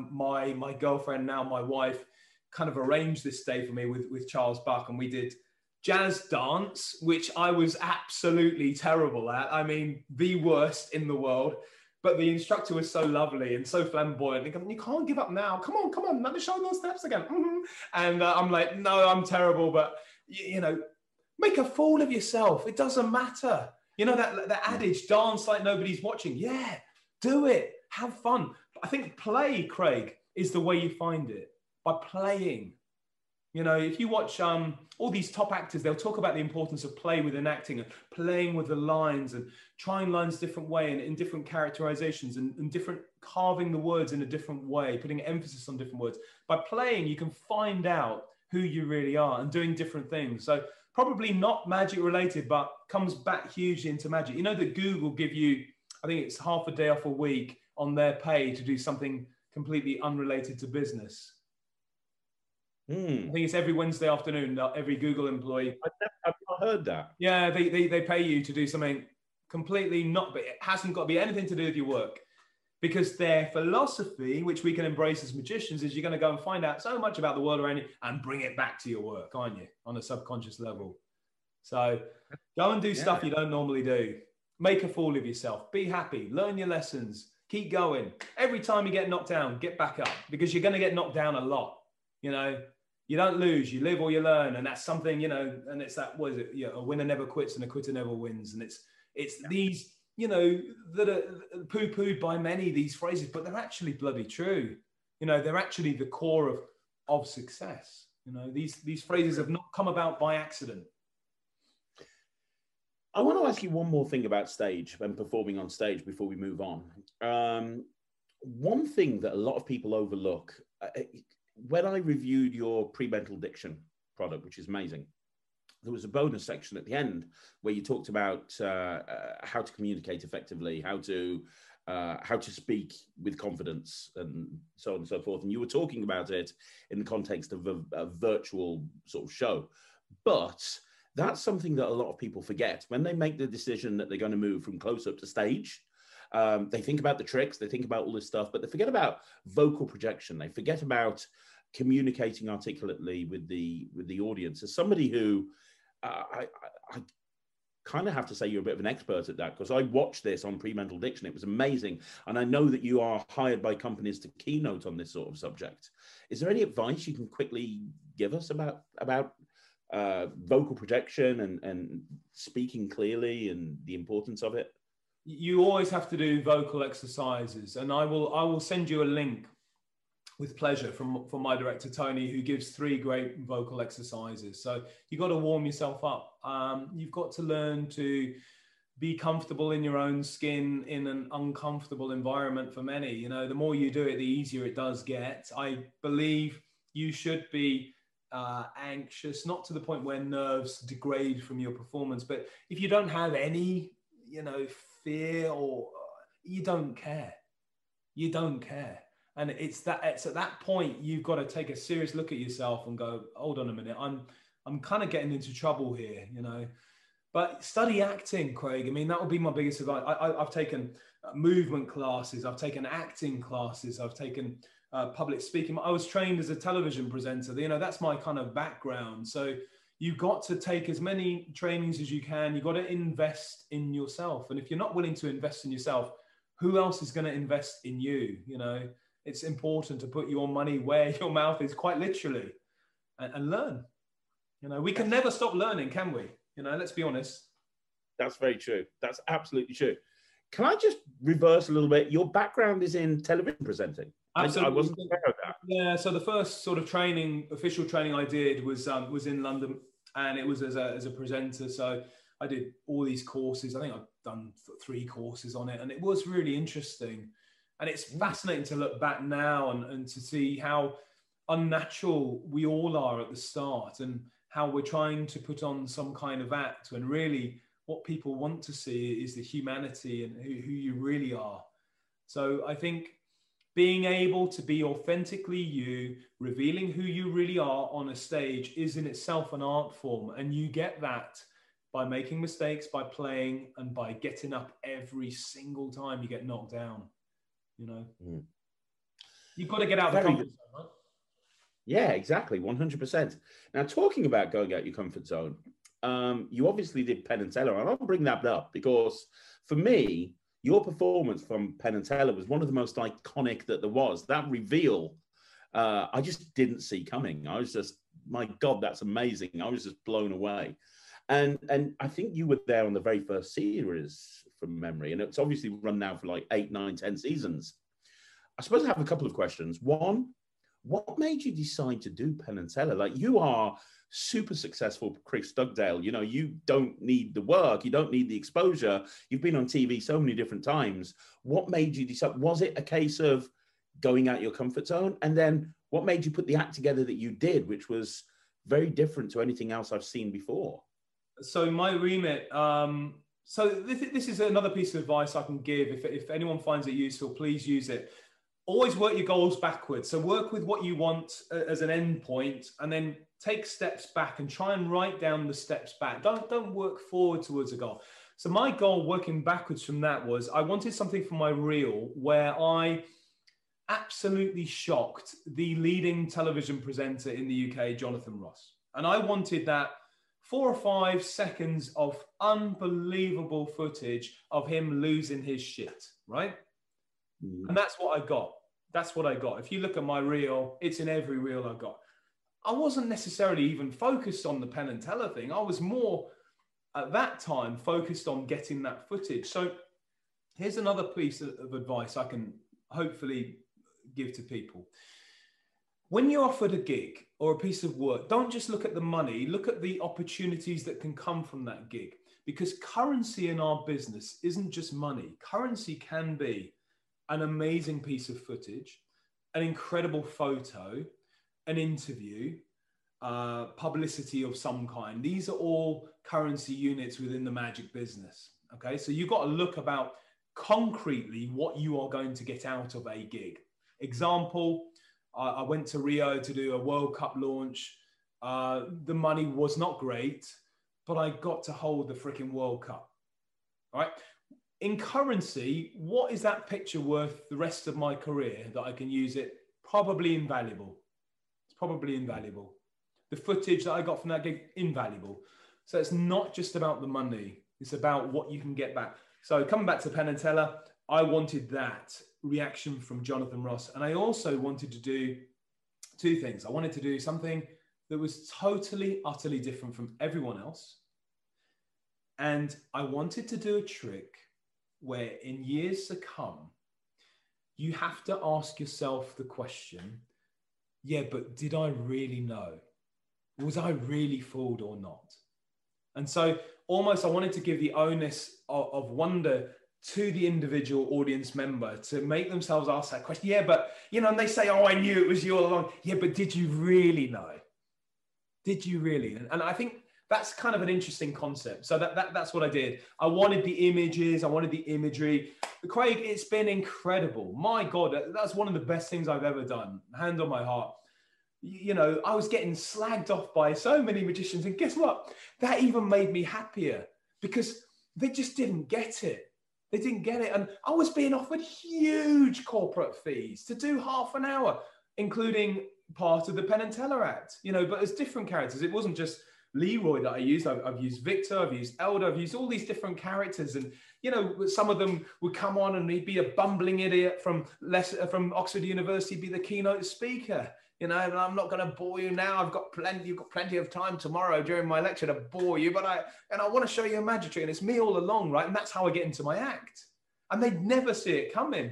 Speaker 3: my girlfriend, now my wife, kind of arranged this day for me with Charles Buck. And we did jazz dance, which I was absolutely terrible at. I mean, the worst in the world. But the instructor was so lovely and so flamboyant. And you can't give up now. Come on, let me show those steps again. Mm-hmm. And I'm like, no, I'm terrible. But, you know, make a fool of yourself. It doesn't matter. You know, that adage, dance like nobody's watching. Yeah, do it. Have fun. I think play, Craig, is the way you find it, by playing. You know, if you watch all these top actors, they'll talk about the importance of play within acting and playing with the lines and trying lines different way and in different characterizations and different carving the words in a different way, putting emphasis on different words. By playing, you can find out who you really are and doing different things. So probably not magic related, but comes back hugely into magic. You know that Google give you, I think it's half a day off a week on their pay to do something completely unrelated to business. I think it's every Wednesday afternoon, every Google employee.
Speaker 2: I've not heard that.
Speaker 3: Yeah, they pay you to do something completely not, but it hasn't got to be anything to do with your work. Because their philosophy, which we can embrace as magicians, is you're going to go and find out so much about the world around you and bring it back to your work, aren't you? On a subconscious level. So go and do stuff you don't normally do. Make a fool of yourself. Be happy. Learn your lessons. Keep going. Every time you get knocked down, get back up, because you're going to get knocked down a lot. You know, you don't lose, you live or you learn. And that's something, you know, and it's that, what is it? You know, a winner never quits and a quitter never wins. And it's these, you know, that are poo-pooed by many, these phrases, but they're actually bloody true. You know, they're actually the core of success. You know, these phrases have not come about by accident.
Speaker 2: I want to ask you one more thing about stage and performing on stage before we move on. One thing that a lot of people overlook, when I reviewed your pre-mental diction product, which is amazing, there was a bonus section at the end where you talked about how to communicate effectively, how to speak with confidence, and so on and so forth. And you were talking about it in the context of a virtual sort of show. But that's something that a lot of people forget. When they make the decision that they're going to move from close-up to stage, they think about the tricks, they think about all this stuff, but they forget about vocal projection. They forget about communicating articulately with the audience. As somebody who, I kind of have to say you're a bit of an expert at that, because I watched this on Pre-Mental Diction. It was amazing. And I know that you are hired by companies to keynote on this sort of subject. Is there any advice you can quickly give us about vocal projection and speaking clearly and the importance of it?
Speaker 3: You always have to do vocal exercises, and I will send you a link with pleasure from my director Tony, who gives 3 great vocal exercises. So you've got to warm yourself up. You've got to learn to be comfortable in your own skin in an uncomfortable environment. For many, you know, the more you do it, the easier it does get. I believe you should be anxious, not to the point where nerves degrade from your performance, but if you don't have any, you know, fear, or you don't care. And it's at that point you've got to take a serious look at yourself and go, hold on a minute, I'm kind of getting into trouble here, you know. But study acting, Craig. I mean, that would be my biggest advice. I've taken movement classes, I've taken acting classes, I've taken public speaking. I was trained as a television presenter. You know, that's my kind of background. So you've got to take as many trainings as you can. You've got to invest in yourself. And if you're not willing to invest in yourself, who else is going to invest in you? You know, it's important to put your money where your mouth is, quite literally, and learn. You know, we can never stop learning, can we? You know, let's be honest.
Speaker 2: That's very true. That's absolutely true. Can I just reverse a little bit? Your background is in television presenting.
Speaker 3: Absolutely.
Speaker 2: I wasn't aware of that.
Speaker 3: Yeah. So the first sort of official training I did was in London, and it was as a presenter. So I did all these courses. I think I've done 3 courses on it, and it was really interesting. And it's fascinating to look back now and to see how unnatural we all are at the start, and how we're trying to put on some kind of act, when really what people want to see is the humanity and who you really are. So I think being able to be authentically you, revealing who you really are on a stage, is in itself an art form. And you get that by making mistakes, by playing, and by getting up every single time you get knocked down. You know, you've got to get out of the comfort zone, right?
Speaker 2: Yeah, exactly. 100%. Now, talking about going out your comfort zone, you obviously did Penn and Teller, and I'll bring that up because for me, your performance from Penn and Teller was one of the most iconic that there was. That reveal, I just didn't see coming. I was just, my God, that's amazing. I was just blown away. And I think you were there on the very first series from memory, and it's obviously run now for like 8, 9, 10 seasons. I suppose I have a couple of questions. One, what made you decide to do Penn and Teller? Like, you are super successful, Chris Dugdale. You know, you don't need the work, you don't need the exposure. You've been on TV so many different times. What made you decide? Was it a case of going out your comfort zone? And then what made you put the act together that you did, which was very different to anything else I've seen before?
Speaker 3: So my remit, so this is another piece of advice I can give. If anyone finds it useful, please use it. Always work your goals backwards. So work with what you want as an end point, and then take steps back and try and write down the steps back. Don't work forward towards a goal. So my goal, working backwards from that, was I wanted something for my reel where I absolutely shocked the leading television presenter in the UK, Jonathan Ross. And I wanted that 4 or 5 seconds of unbelievable footage of him losing his shit, right? And that's what I got. That's what I got. If you look at my reel, it's in every reel I got. I wasn't necessarily even focused on the Penn and Teller thing. I was more, at that time, focused on getting that footage. So here's another piece of advice I can hopefully give to people. When you're offered a gig or a piece of work, don't just look at the money, look at the opportunities that can come from that gig. Because currency in our business isn't just money. Currency can be an amazing piece of footage, an incredible photo, an interview, publicity of some kind. These are all currency units within the magic business. Okay, so you've got to look about concretely what you are going to get out of a gig. Example, I went to Rio to do a World Cup launch. The money was not great, but I got to hold the freaking World Cup. All right. In currency, what is that picture worth the rest of my career that I can use it? Probably invaluable. It's probably invaluable. The footage that I got from that gig, invaluable. So it's not just about the money. It's about what you can get back. So coming back to Penn and Teller, I wanted that reaction from Jonathan Ross. And I also wanted to do 2 things. I wanted to do something that was totally, utterly different from everyone else. And I wanted to do a trick where in years to come, you have to ask yourself the question, yeah, but did I really know? Was I really fooled or not? And so almost I wanted to give the onus of wonder to the individual audience member to make themselves ask that question. Yeah, but, and they say, oh, I knew it was you all along. Yeah, but did you really know? Did you really? And I think that's kind of an interesting concept. So that's what I did. I wanted the images. I wanted the imagery. Craig, it's been incredible. My God, that's one of the best things I've ever done. Hand on my heart. I was getting slagged off by so many magicians. And guess what? That even made me happier because they just didn't get it. They didn't get it. And I was being offered huge corporate fees to do half an hour, including part of the Penn and Teller Act, but as different characters. It wasn't just Leroy that I used. I've used Victor, I've used Elder, I've used all these different characters. And, some of them would come on and he'd be a bumbling idiot from Oxford University, be the keynote speaker. And I'm not going to bore you now. You've got plenty of time tomorrow during my lecture to bore you, but I want to show you a magic trick, and it's me all along, right? And that's how I get into my act. And they'd never see it coming.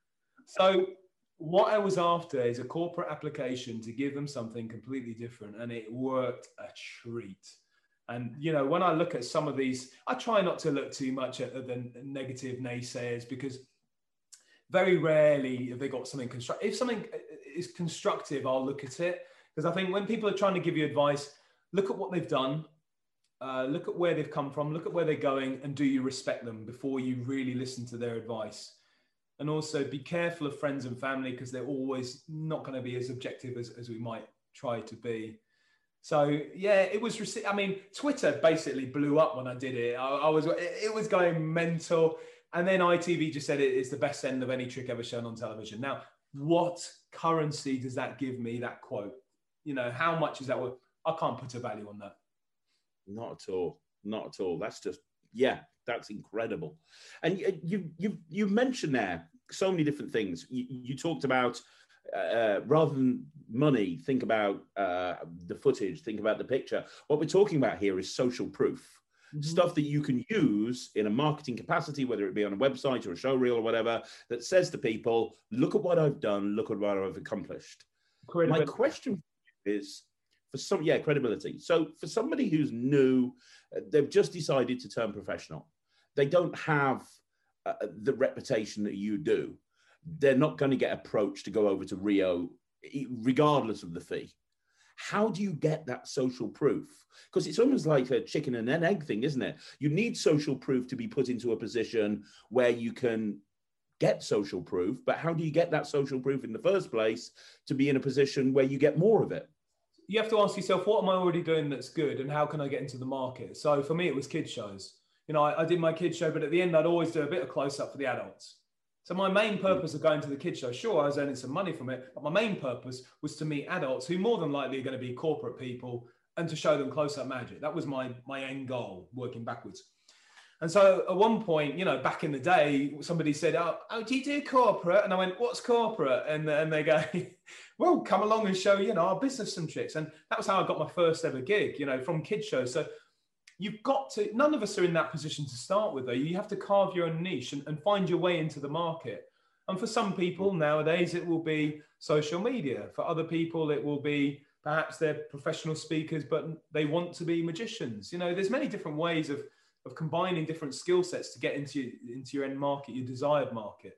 Speaker 3: So what I was after is a corporate application to give them something completely different, and it worked a treat. And, when I look at some of these, I try not to look too much at the negative naysayers, because very rarely have they got something constructive. If something is constructive, I'll look at it. Because I think when people are trying to give you advice, look at what they've done, look at where they've come from, look at where they're going, and do you respect them before you really listen to their advice? And also be careful of friends and family, because they're always not going to be as objective as we might try to be. So yeah, it was, Twitter basically blew up when I did it. It was going mental. And then ITV just said it is the best end of any trick ever shown on television. Now, what currency does that give me, that quote? How much is that worth? I can't put a value on that.
Speaker 2: Not at all. Not at all. That's just, that's incredible. And you mentioned there so many different things. You talked about, rather than money, think about the footage, think about the picture. What we're talking about here is social proof. Stuff that you can use in a marketing capacity, whether it be on a website or a show reel or whatever, that says to people, look at what I've done, look at what I've accomplished. My question is, credibility. So for somebody who's new, they've just decided to turn professional. They don't have the reputation that you do. They're not going to get approached to go over to Rio, regardless of the fee. How do you get that social proof? Because it's almost like a chicken and an egg thing, isn't it? You need social proof to be put into a position where you can get social proof, but how do you get that social proof in the first place to be in a position where you get more of it?
Speaker 3: You have to ask yourself, what am I already doing that's good, and how can I get into the market? So for me, it was kids shows. I did my kids show, but at the end, I'd always do a bit of close-up for the adults. So my main purpose of going to the kids show, sure, I was earning some money from it, but my main purpose was to meet adults who more than likely are going to be corporate people, and to show them close-up magic. That was my end goal, working backwards. And so at one point, back in the day, somebody said, oh, do you do corporate? And I went, what's corporate? And they go, well, come along and show, our business some tricks. And that was how I got my first ever gig, from kids shows. So you've got to, none of us are in that position to start with, though. You have to carve your own niche and find your way into the market. And for some people nowadays, it will be social media. For other people, it will be perhaps they're professional speakers, but they want to be magicians. There's many different ways of combining different skill sets to get into your end market, your desired market.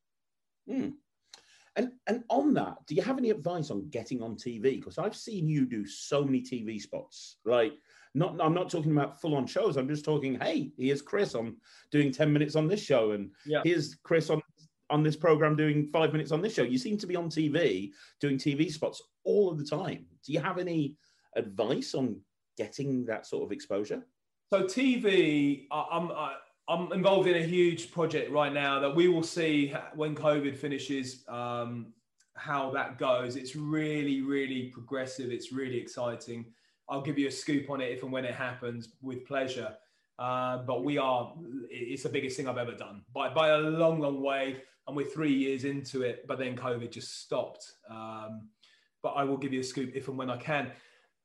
Speaker 2: And on that, do you have any advice on getting on TV? Because I've seen you do so many TV spots. I'm not talking about full-on shows. I'm just talking, hey, here's Chris on doing 10 minutes on this show, and here's Chris on this program doing 5 minutes on this show. You seem to be on TV doing TV spots all of the time. Do you have any advice on getting that sort of exposure?
Speaker 3: So TV, I'm involved in a huge project right now that we will see when COVID finishes, how that goes. It's really, really progressive. It's really exciting. I'll give you a scoop on it if and when it happens with pleasure. But it's the biggest thing I've ever done by a long, long way. And we're 3 years into it, but then COVID just stopped. But I will give you a scoop if and when I can.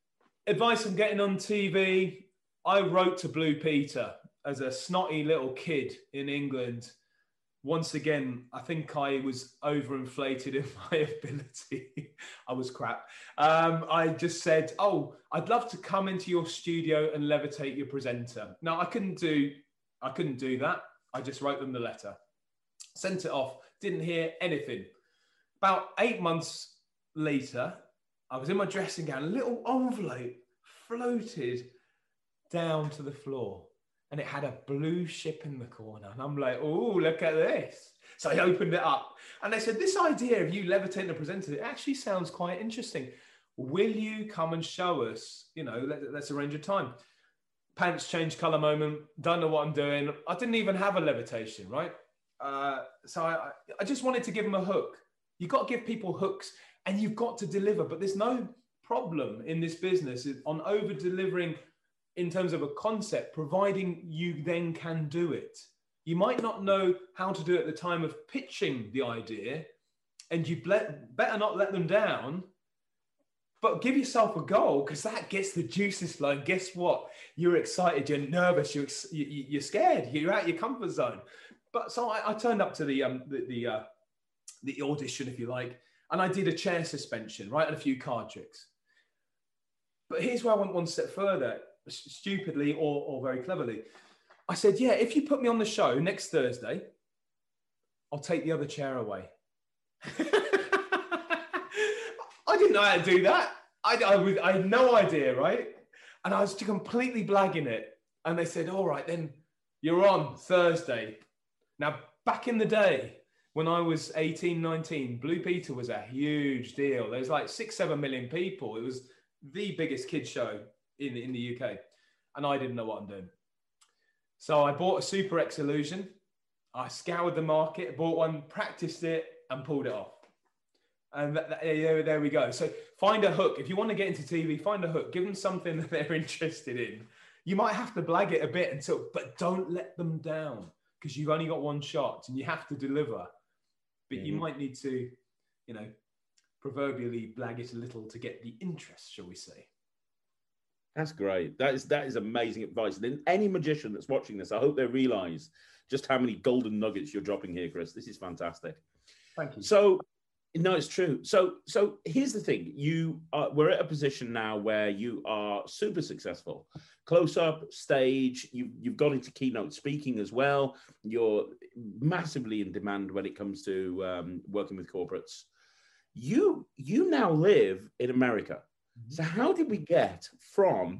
Speaker 3: advice on getting on TV. I wrote to Blue Peter as a snotty little kid in England. Once again, I think I was overinflated in my ability. I was crap. I just said, oh, I'd love to come into your studio and levitate your presenter. Now, I couldn't do that. I just wrote them the letter, sent it off, didn't hear anything. About 8 months later, I was in my dressing gown, a little envelope floated down to the floor. And it had a blue ship in the corner. And I'm like, oh, look at this. So I opened it up. And they said, this idea of you levitating a presenter, it actually sounds quite interesting. Will you come and show us? You know, let's arrange a time. Pants change color moment. Don't know what I'm doing. I didn't even have a levitation, right? So I just wanted to give them a hook. You've got to give people hooks and you've got to deliver. But there's no problem in this business on over-delivering in terms of a concept, providing you then can do it. You might not know how to do it at the time of pitching the idea, and you better not let them down, but give yourself a goal, because that gets the juices flowing. Guess what? You're excited, you're nervous, you're scared, you're out your comfort zone. But so I turned up to the audition, if you like, and I did a chair suspension, right, and a few card tricks. But here's where I went one step further. Stupidly or very cleverly. I said, yeah, if you put me on the show next Thursday, I'll take the other chair away. I didn't know how to do that. I had no idea, right? And I was completely blagging it. And they said, all right, then you're on Thursday. Now, back in the day, when I was 18, 19, Blue Peter was a huge deal. There was like 6-7 million people. It was the biggest kids show in the UK, and I didn't know what I'm doing. So I bought a Super X Illusion. I scoured the market, bought one, practiced it, and pulled it off. And there we go. So find a hook. If you want to get into TV, find a hook. Give them something that they're interested in. You might have to blag it a bit but don't let them down, because you've only got one shot and you have to deliver. But you might need to, you know, proverbially blag it a little to get the interest, shall we say.
Speaker 2: That's great. That is amazing advice. And any magician that's watching this, I hope they realize just how many golden nuggets you're dropping here, Chris. This is fantastic.
Speaker 3: Thank you.
Speaker 2: So, no, it's true. So here's the thing. We're at a position now where you are super successful. Close up, stage, you've got into keynote speaking as well. You're massively in demand when it comes to working with corporates. You now live in America. So how did we get from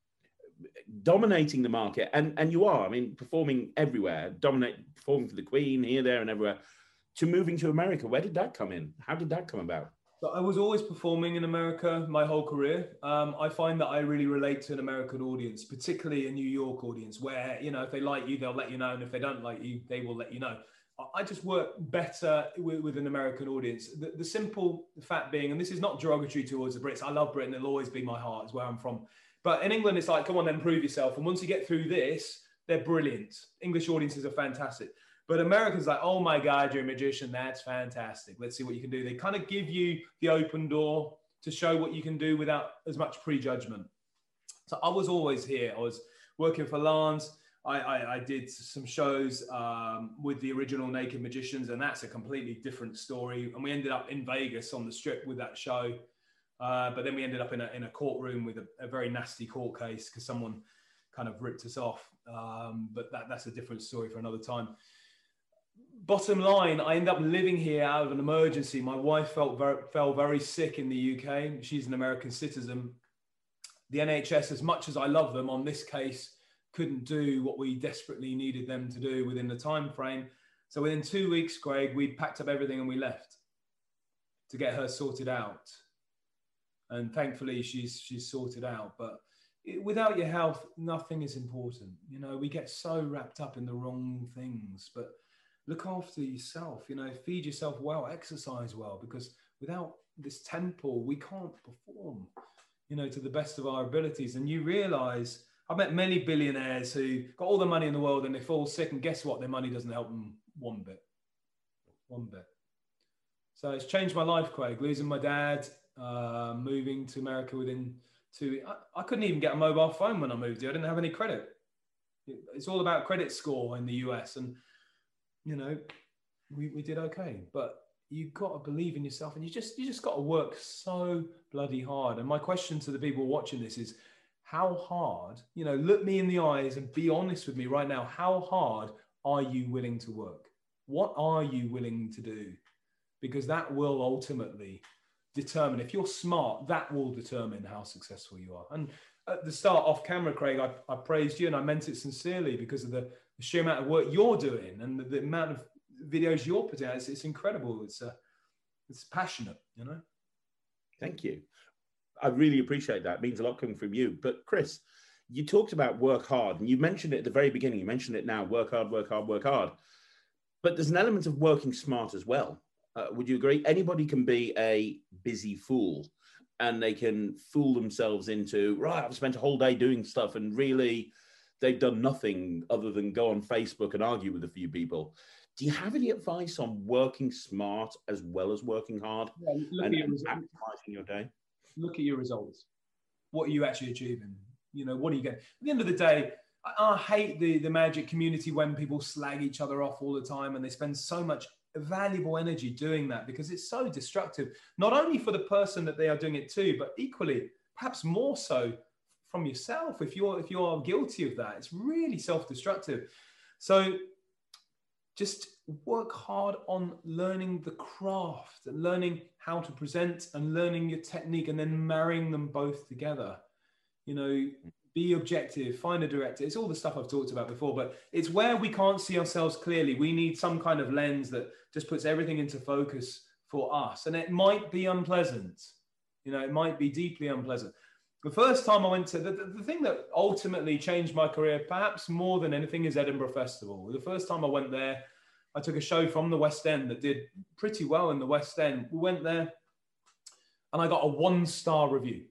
Speaker 2: dominating the market, and you are, I mean, performing everywhere, performing for the Queen, here, there, and everywhere, to moving to America? Where did that come in? How did that come about?
Speaker 3: So I was always performing in America my whole career. I find that I really relate to an American audience, particularly a New York audience, where, you know, if they like you, they'll let you know, and if they don't like you, they will let you know. I just work better with an American audience. The simple fact being, and this is not derogatory towards the Brits, I love Britain, it'll always be my heart, it's where I'm from. But in England, it's like, come on then, prove yourself. And once you get through this, they're brilliant. English audiences are fantastic. But Americans like, oh my God, you're a magician, that's fantastic. Let's see what you can do. They kind of give you the open door to show what you can do without as much prejudgment. So I was always here. I was working for Lance. I did some shows with the original Naked Magicians, and that's a completely different story. And we ended up in Vegas on the Strip with that show. But then we ended up in a courtroom with a very nasty court case because someone kind of ripped us off. But that's a different story for another time. Bottom line, I ended up living here out of an emergency. My wife fell very sick in the UK. She's an American citizen. The NHS, as much as I love them on this case, couldn't do what we desperately needed them to do within the time frame. So within 2 weeks, Greg, we packed up everything and we left to get her sorted out. And thankfully, she's sorted out. But without your health, nothing is important. You know, we get so wrapped up in the wrong things. But look after yourself. You know, feed yourself well, exercise well, because without this temple, we can't perform, you know, to the best of our abilities. And you realize, I've met many billionaires who got all the money in the world and they fall sick, and guess what? Their money doesn't help them one bit. So it's changed my life, Craig. Losing my dad, moving to America within I couldn't even get a mobile phone when I moved here. I didn't have any credit. It's all about credit score in the US. And, you know, we did okay. But you've got to believe in yourself, and you just got to work so bloody hard. And my question to the people watching this is, how hard, you know, look me in the eyes and be honest with me right now. How hard are you willing to work? What are you willing to do? Because that will ultimately determine, if you're smart, that will determine how successful you are. And at the start, off camera, Craig, I praised you, and I meant it sincerely because of the sheer amount of work you're doing and the amount of videos you're putting out. It's incredible. It's passionate, you know.
Speaker 2: Thank you. I really appreciate that. It means a lot coming from you. But Chris, you talked about work hard, and you mentioned it at the very beginning. You mentioned it now: work hard, work hard, work hard. But there's an element of working smart as well. Would you agree? Anybody can be a busy fool, and they can fool themselves into, right, I've spent a whole day doing stuff, and really they've done nothing other than go on Facebook and argue with a few people. Do you have any advice on working smart as well as working hard and maximizing your day?
Speaker 3: Look at your results. What are you actually achieving? You know, what are you getting? At the end of the day, I hate the magic community when people slag each other off all the time, and they spend so much valuable energy doing that because it's so destructive, not only for the person that they are doing it to, but equally, perhaps more so from yourself. If you are guilty of that, it's really self-destructive. So just work hard on learning the craft and learning how to present and learning your technique, and then marrying them both together. You know, be objective, find a director. It's all the stuff I've talked about before, but it's where we can't see ourselves clearly. We need some kind of lens that just puts everything into focus for us. And it might be unpleasant. You know, it might be deeply unpleasant. The first time I went to, the thing that ultimately changed my career, perhaps more than anything, is Edinburgh Festival. The first time I went there, I took a show from the West End that did pretty well in the West End. We went there and I got a 1-star review.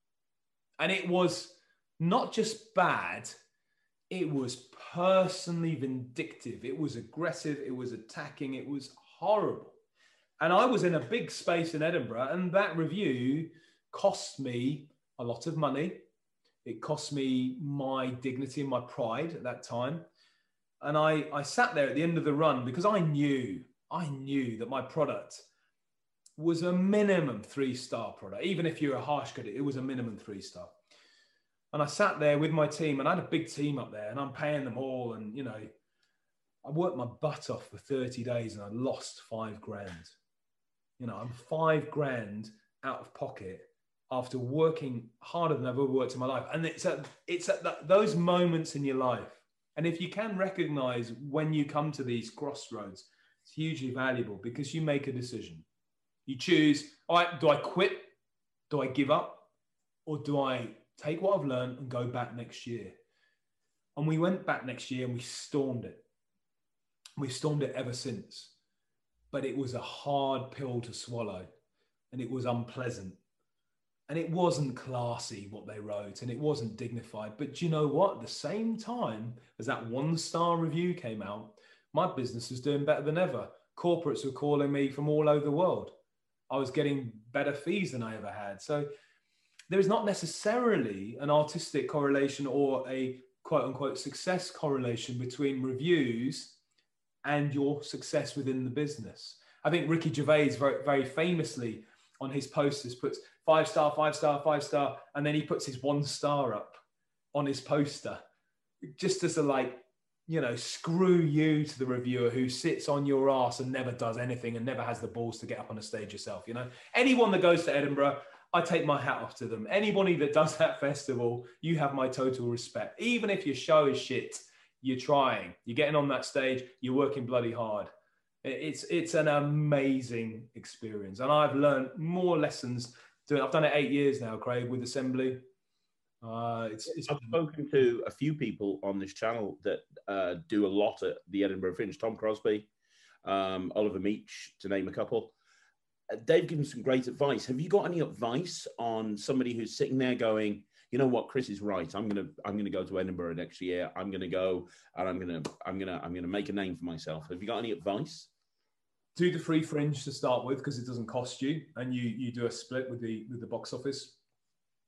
Speaker 3: And it was not just bad, it was personally vindictive. It was aggressive, it was attacking, it was horrible. And I was in a big space in Edinburgh, and that review cost me a lot of money. It cost me my dignity and my pride at that time. And I sat there at the end of the run because I knew that my product was a minimum 3-star product. Even if you're a harsh critic, it was a minimum 3-star. And I sat there with my team, and I had a big team up there, and I'm paying them all. And, you know, I worked my butt off for 30 days and I lost $5,000. You know, I'm $5,000 out of pocket after working harder than I've ever worked in my life. And it's at those moments in your life. And if you can recognize when you come to these crossroads, it's hugely valuable because you make a decision. You choose, all right, do I quit? Do I give up? Or do I take what I've learned and go back next year? And we went back next year and we stormed it. We've stormed it ever since. But it was a hard pill to swallow, and it was unpleasant. And it wasn't classy what they wrote, and it wasn't dignified. But do you know what? At the same time as that 1-star review came out, my business was doing better than ever. Corporates were calling me from all over the world. I was getting better fees than I ever had. So there is not necessarily an artistic correlation or a quote unquote success correlation between reviews and your success within the business. I think Ricky Gervais very, very famously on his posters puts 5-star, 5-star, 5-star, and then he puts his 1-star up on his poster just as a, like, you know, screw you to the reviewer who sits on your ass and never does anything and never has the balls to get up on a stage yourself. You know, anyone that goes to Edinburgh, I take my hat off to them. Anybody that does that festival, you have my total respect. Even if your show is shit, you're trying, you're getting on that stage, you're working bloody hard. It's an amazing experience. And I've learned more lessons doing. I've done it 8 years now, Craig, with Assembly. I've
Speaker 2: spoken to a few people on this channel that do a lot at the Edinburgh Fringe. Tom Crosby, Oliver Meach, to name a couple. They've given some great advice. Have you got any advice on somebody who's sitting there going, you know what, Chris is right. I'm gonna go to Edinburgh next year. I'm gonna go and I'm gonna make a name for myself. Have you got any advice?
Speaker 3: Do the free Fringe to start with because it doesn't cost you, and you do a split with the box office.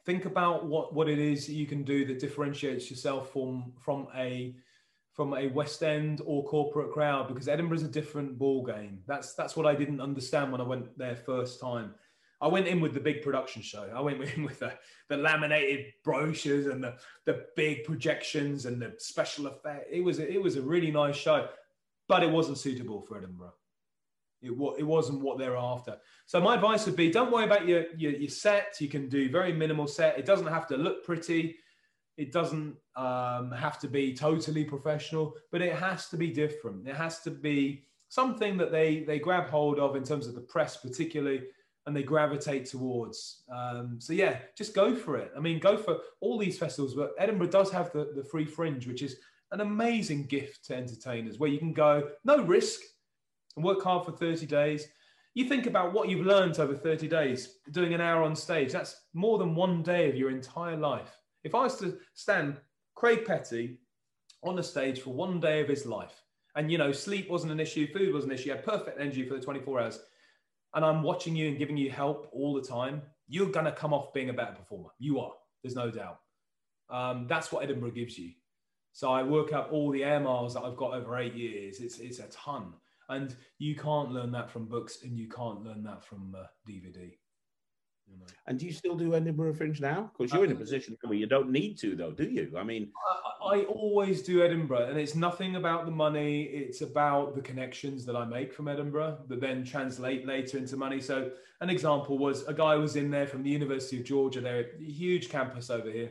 Speaker 3: Think about what it is that you can do that differentiates yourself from a West End or corporate crowd, because Edinburgh's a different ball game. That's what I didn't understand when I went there first time. I went in with the big production show. I went in with the laminated brochures and the big projections and the special effect. It was a really nice show, but it wasn't suitable for Edinburgh. It wasn't what they're after. So my advice would be, don't worry about your set. You can do very minimal set. It doesn't have to look pretty. It doesn't have to be totally professional, but it has to be different. It has to be something that they grab hold of in terms of the press particularly, and they gravitate towards. So yeah, just go for it. I mean, go for all these festivals, but Edinburgh does have the Free Fringe, which is an amazing gift to entertainers, where you can go, no risk, and work hard for 30 days. You think about what you've learned over 30 days, doing an hour on stage. That's more than one day of your entire life. If I was to stand Craig Petty on a stage for one day of his life, and, you know, sleep wasn't an issue, food wasn't an issue, you had perfect energy for the 24 hours, and I'm watching you and giving you help all the time, you're going to come off being a better performer. You are. There's no doubt. That's what Edinburgh gives you. So I work out all the air miles that I've got over 8 years. It's a ton. And you can't learn that from books, and you can't learn that from DVD. You know.
Speaker 2: And do you still do Edinburgh Fringe now? Because you're in a position where you don't need to, though, do you? I mean,
Speaker 3: I always do Edinburgh, and it's nothing about the money. It's about the connections that I make from Edinburgh that then translate later into money. So an example was a guy was in there from the University of Georgia. They're a huge campus over here.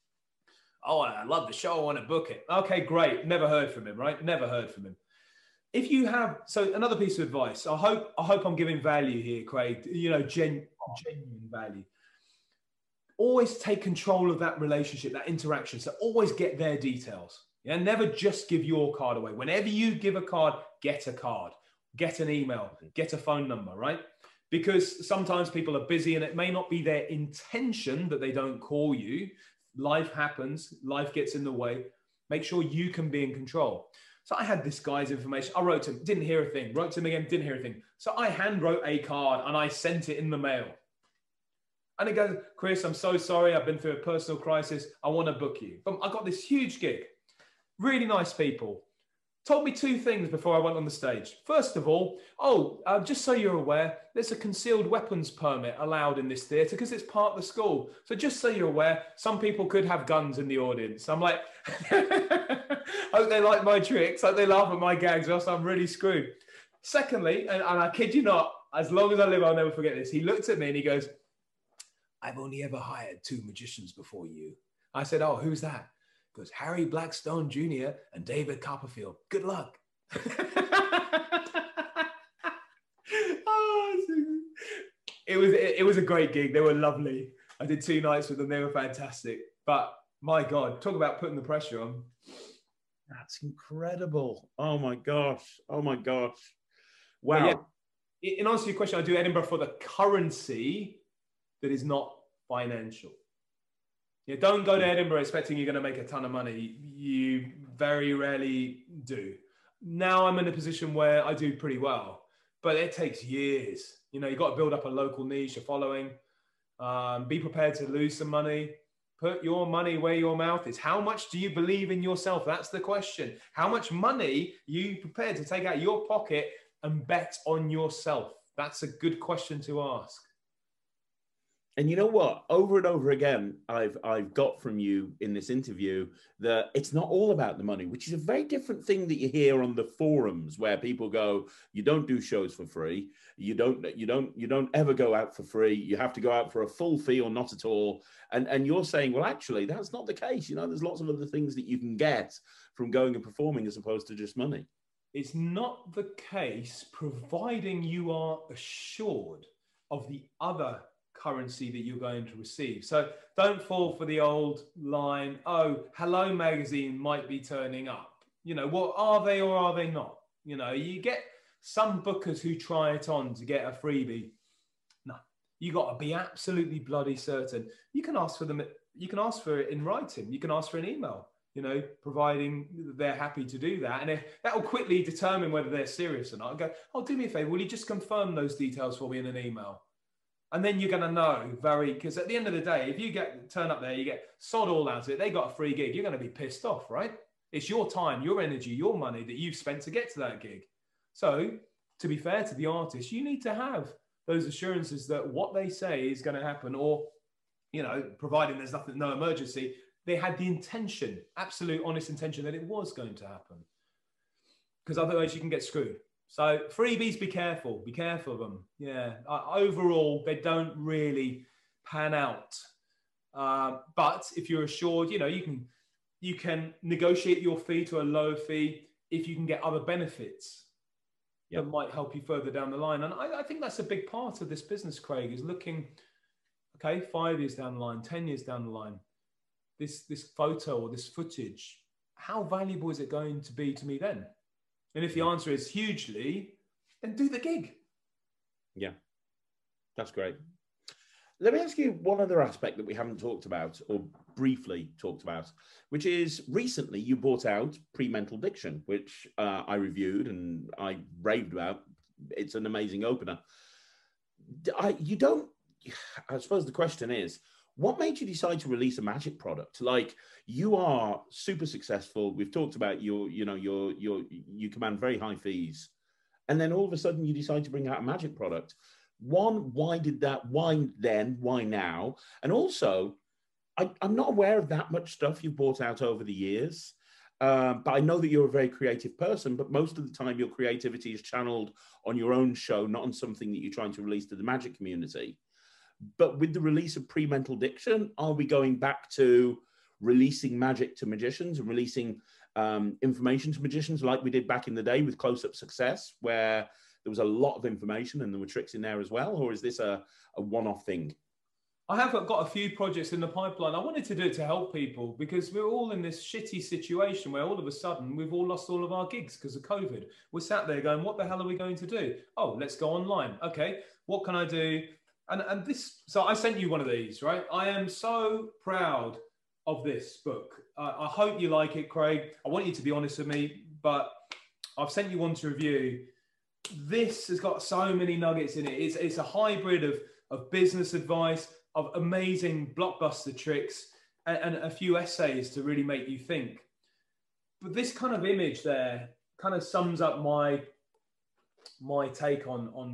Speaker 3: Oh, I love the show. I want to book it. Okay, great. Never heard from him, right? Never heard from him. If you have, so another piece of advice, I hope I'm giving value here, Craig, you know, genuine value. Always take control of that relationship, that interaction. So always get their details. Yeah, never just give your card away. Whenever you give a card, get a card, get an email, get a phone number, right? Because sometimes people are busy and it may not be their intention that they don't call you. Life happens, life gets in the way. Make sure you can be in control. So I had this guy's information. I wrote to him, didn't hear a thing. Wrote to him again, didn't hear a thing. So I hand wrote a card and I sent it in the mail. And he goes, Chris, I'm so sorry. I've been through a personal crisis. I want to book you. But I got this huge gig. Really nice people. Told me two things before I went on the stage. First of all, just so you're aware, there's a concealed weapons permit allowed in this theatre because it's part of the school. So just so you're aware, some people could have guns in the audience. I'm like, hope they like my tricks, hope they laugh at my gags, or else I'm really screwed. Secondly, and I kid you not, as long as I live, I'll never forget this. He looked at me and he goes, I've only ever hired 2 magicians before you. I said, oh, who's that? He goes, Harry Blackstone Jr. and David Copperfield. Good luck. It was a great gig. They were lovely. I did 2 nights with them. They were fantastic. But my God, talk about putting the pressure on.
Speaker 2: That's incredible. Oh my gosh. Oh my gosh. Wow.
Speaker 3: Yeah, in answer to your question, I do Edinburgh for the currency that is not financial. Yeah, don't go to Edinburgh expecting you're going to make a ton of money. You very rarely do. Now I'm in a position where I do pretty well, but it takes years. You know, you've got to build up a local niche, a following. Be prepared to lose some money. Put your money where your mouth is. How much do you believe in yourself? That's the question. How much money are you prepared to take out of your pocket and bet on yourself? That's a good question to ask.
Speaker 2: And you know what? Over and over again, I've got from you in this interview that it's not all about the money, which is a very different thing that you hear on the forums where people go, you don't do shows for free. You don't ever go out for free. You have to go out for a full fee or not at all. And you're saying, well, actually, that's not the case. You know, there's lots of other things that you can get from going and performing as opposed to just money.
Speaker 3: It's not the case, providing you are assured of the other currency that you're going to receive. So don't fall for the old line, oh, Hello Magazine might be turning up. You know, well, are they or are they not? You know, you get some bookers who try it on to get a freebie. No, you got to be absolutely bloody certain. You can ask for them. You can ask for it in writing. You can ask for an email, you know, providing they're happy to do that. And that will quickly determine whether they're serious or not. And go, oh, do me a favor, will you just confirm those details for me in an email? And then you're going to know because at the end of the day, if you turn up there, you get sod all out of it. They got a free gig. You're going to be pissed off, right? It's your time, your energy, your money that you've spent to get to that gig. So to be fair to the artist, you need to have those assurances that what they say is going to happen, or, providing there's no emergency, they had the intention, absolute honest intention that it was going to happen. Because otherwise you can get screwed. So freebies, be careful of them. Yeah, overall, they don't really pan out. But if you're assured, you can negotiate your fee to a lower fee if you can get other benefits that might help you further down the line. And I think that's a big part of this business, Craig, is looking, 5 years down the line, 10 years down the line, this photo or this footage, how valuable is it going to be to me then? And if the answer is hugely, then do the gig.
Speaker 2: Yeah, that's great. Let me ask you one other aspect that we haven't talked about, or briefly talked about, which is recently you brought out Pre-Mental Diction, which I reviewed and I raved about. It's an amazing opener. I suppose the question is, what made you decide to release a magic product? Like, you are super successful. We've talked about you command very high fees. And then all of a sudden you decide to bring out a magic product. One, why did that? Why then? Why now? And also, I'm not aware of that much stuff you've brought out over the years. But I know that you're a very creative person, but most of the time your creativity is channeled on your own show, not on something that you're trying to release to the magic community. But with the release of Pre-Mental Diction, are we going back to releasing magic to magicians and releasing information to magicians like we did back in the day with Close-Up Success, where there was a lot of information and there were tricks in there as well? Or is this a one-off thing?
Speaker 3: I have got a few projects in the pipeline. I wanted to do it to help people because we're all in this shitty situation where all of a sudden we've all lost all of our gigs because of COVID. We're sat there going, what the hell are we going to do? Oh, let's go online. Okay, what can I do? And this, so I sent you one of these, right? I am so proud of this book. I hope you like it, Craig. I want you to be honest with me, but I've sent you one to review. This has got so many nuggets in it. It's a hybrid of business advice, of amazing blockbuster tricks, and a few essays to really make you think. But this kind of image there kind of sums up my take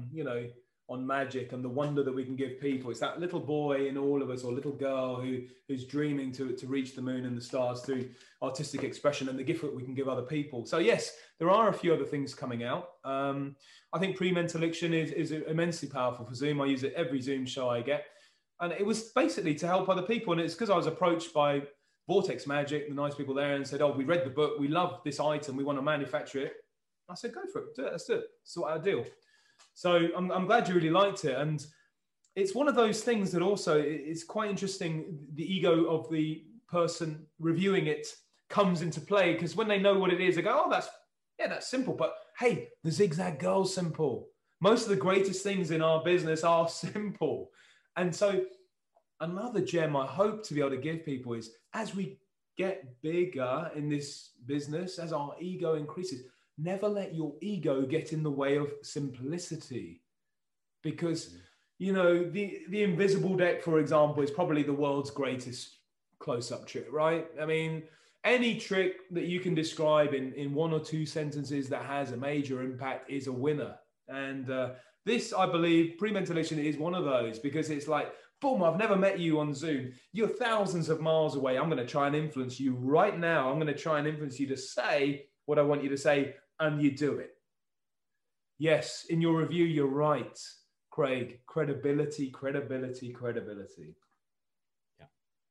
Speaker 3: on magic and the wonder that we can give people. It's that little boy in all of us, or little girl who's dreaming to reach the moon and the stars through artistic expression and the gift that we can give other people. So yes, there are a few other things coming out. I think Pre-Mental Diction is immensely powerful for Zoom. I use it every Zoom show I get. And it was basically to help other people. And it's because I was approached by Vortex Magic, the nice people there, and said, oh, we read the book, we love this item, we want to manufacture it. I said, go for it, do it, let's do it. Sort out a deal. So I'm glad you really liked it. And it's one of those things that also it's quite interesting. The ego of the person reviewing it comes into play, because when they know what it is, they go, oh, that's simple. But hey, the Zigzag Girl's simple. Most of the greatest things in our business are simple. And so another gem I hope to be able to give people is, as we get bigger in this business, as our ego increases, never let your ego get in the way of simplicity. Because, the invisible deck, for example, is probably the world's greatest close-up trick, right? I mean, any trick that you can describe in one or two sentences that has a major impact is a winner. And this, I believe, Pre-Mental Diction is one of those, because it's like, boom, I've never met you on Zoom. You're thousands of miles away. I'm going to try and influence you right now. I'm going to try and influence you to say what I want you to say, and you do it. Yes, in your review, you're right, Craig. Credibility, credibility, credibility.
Speaker 2: Yeah,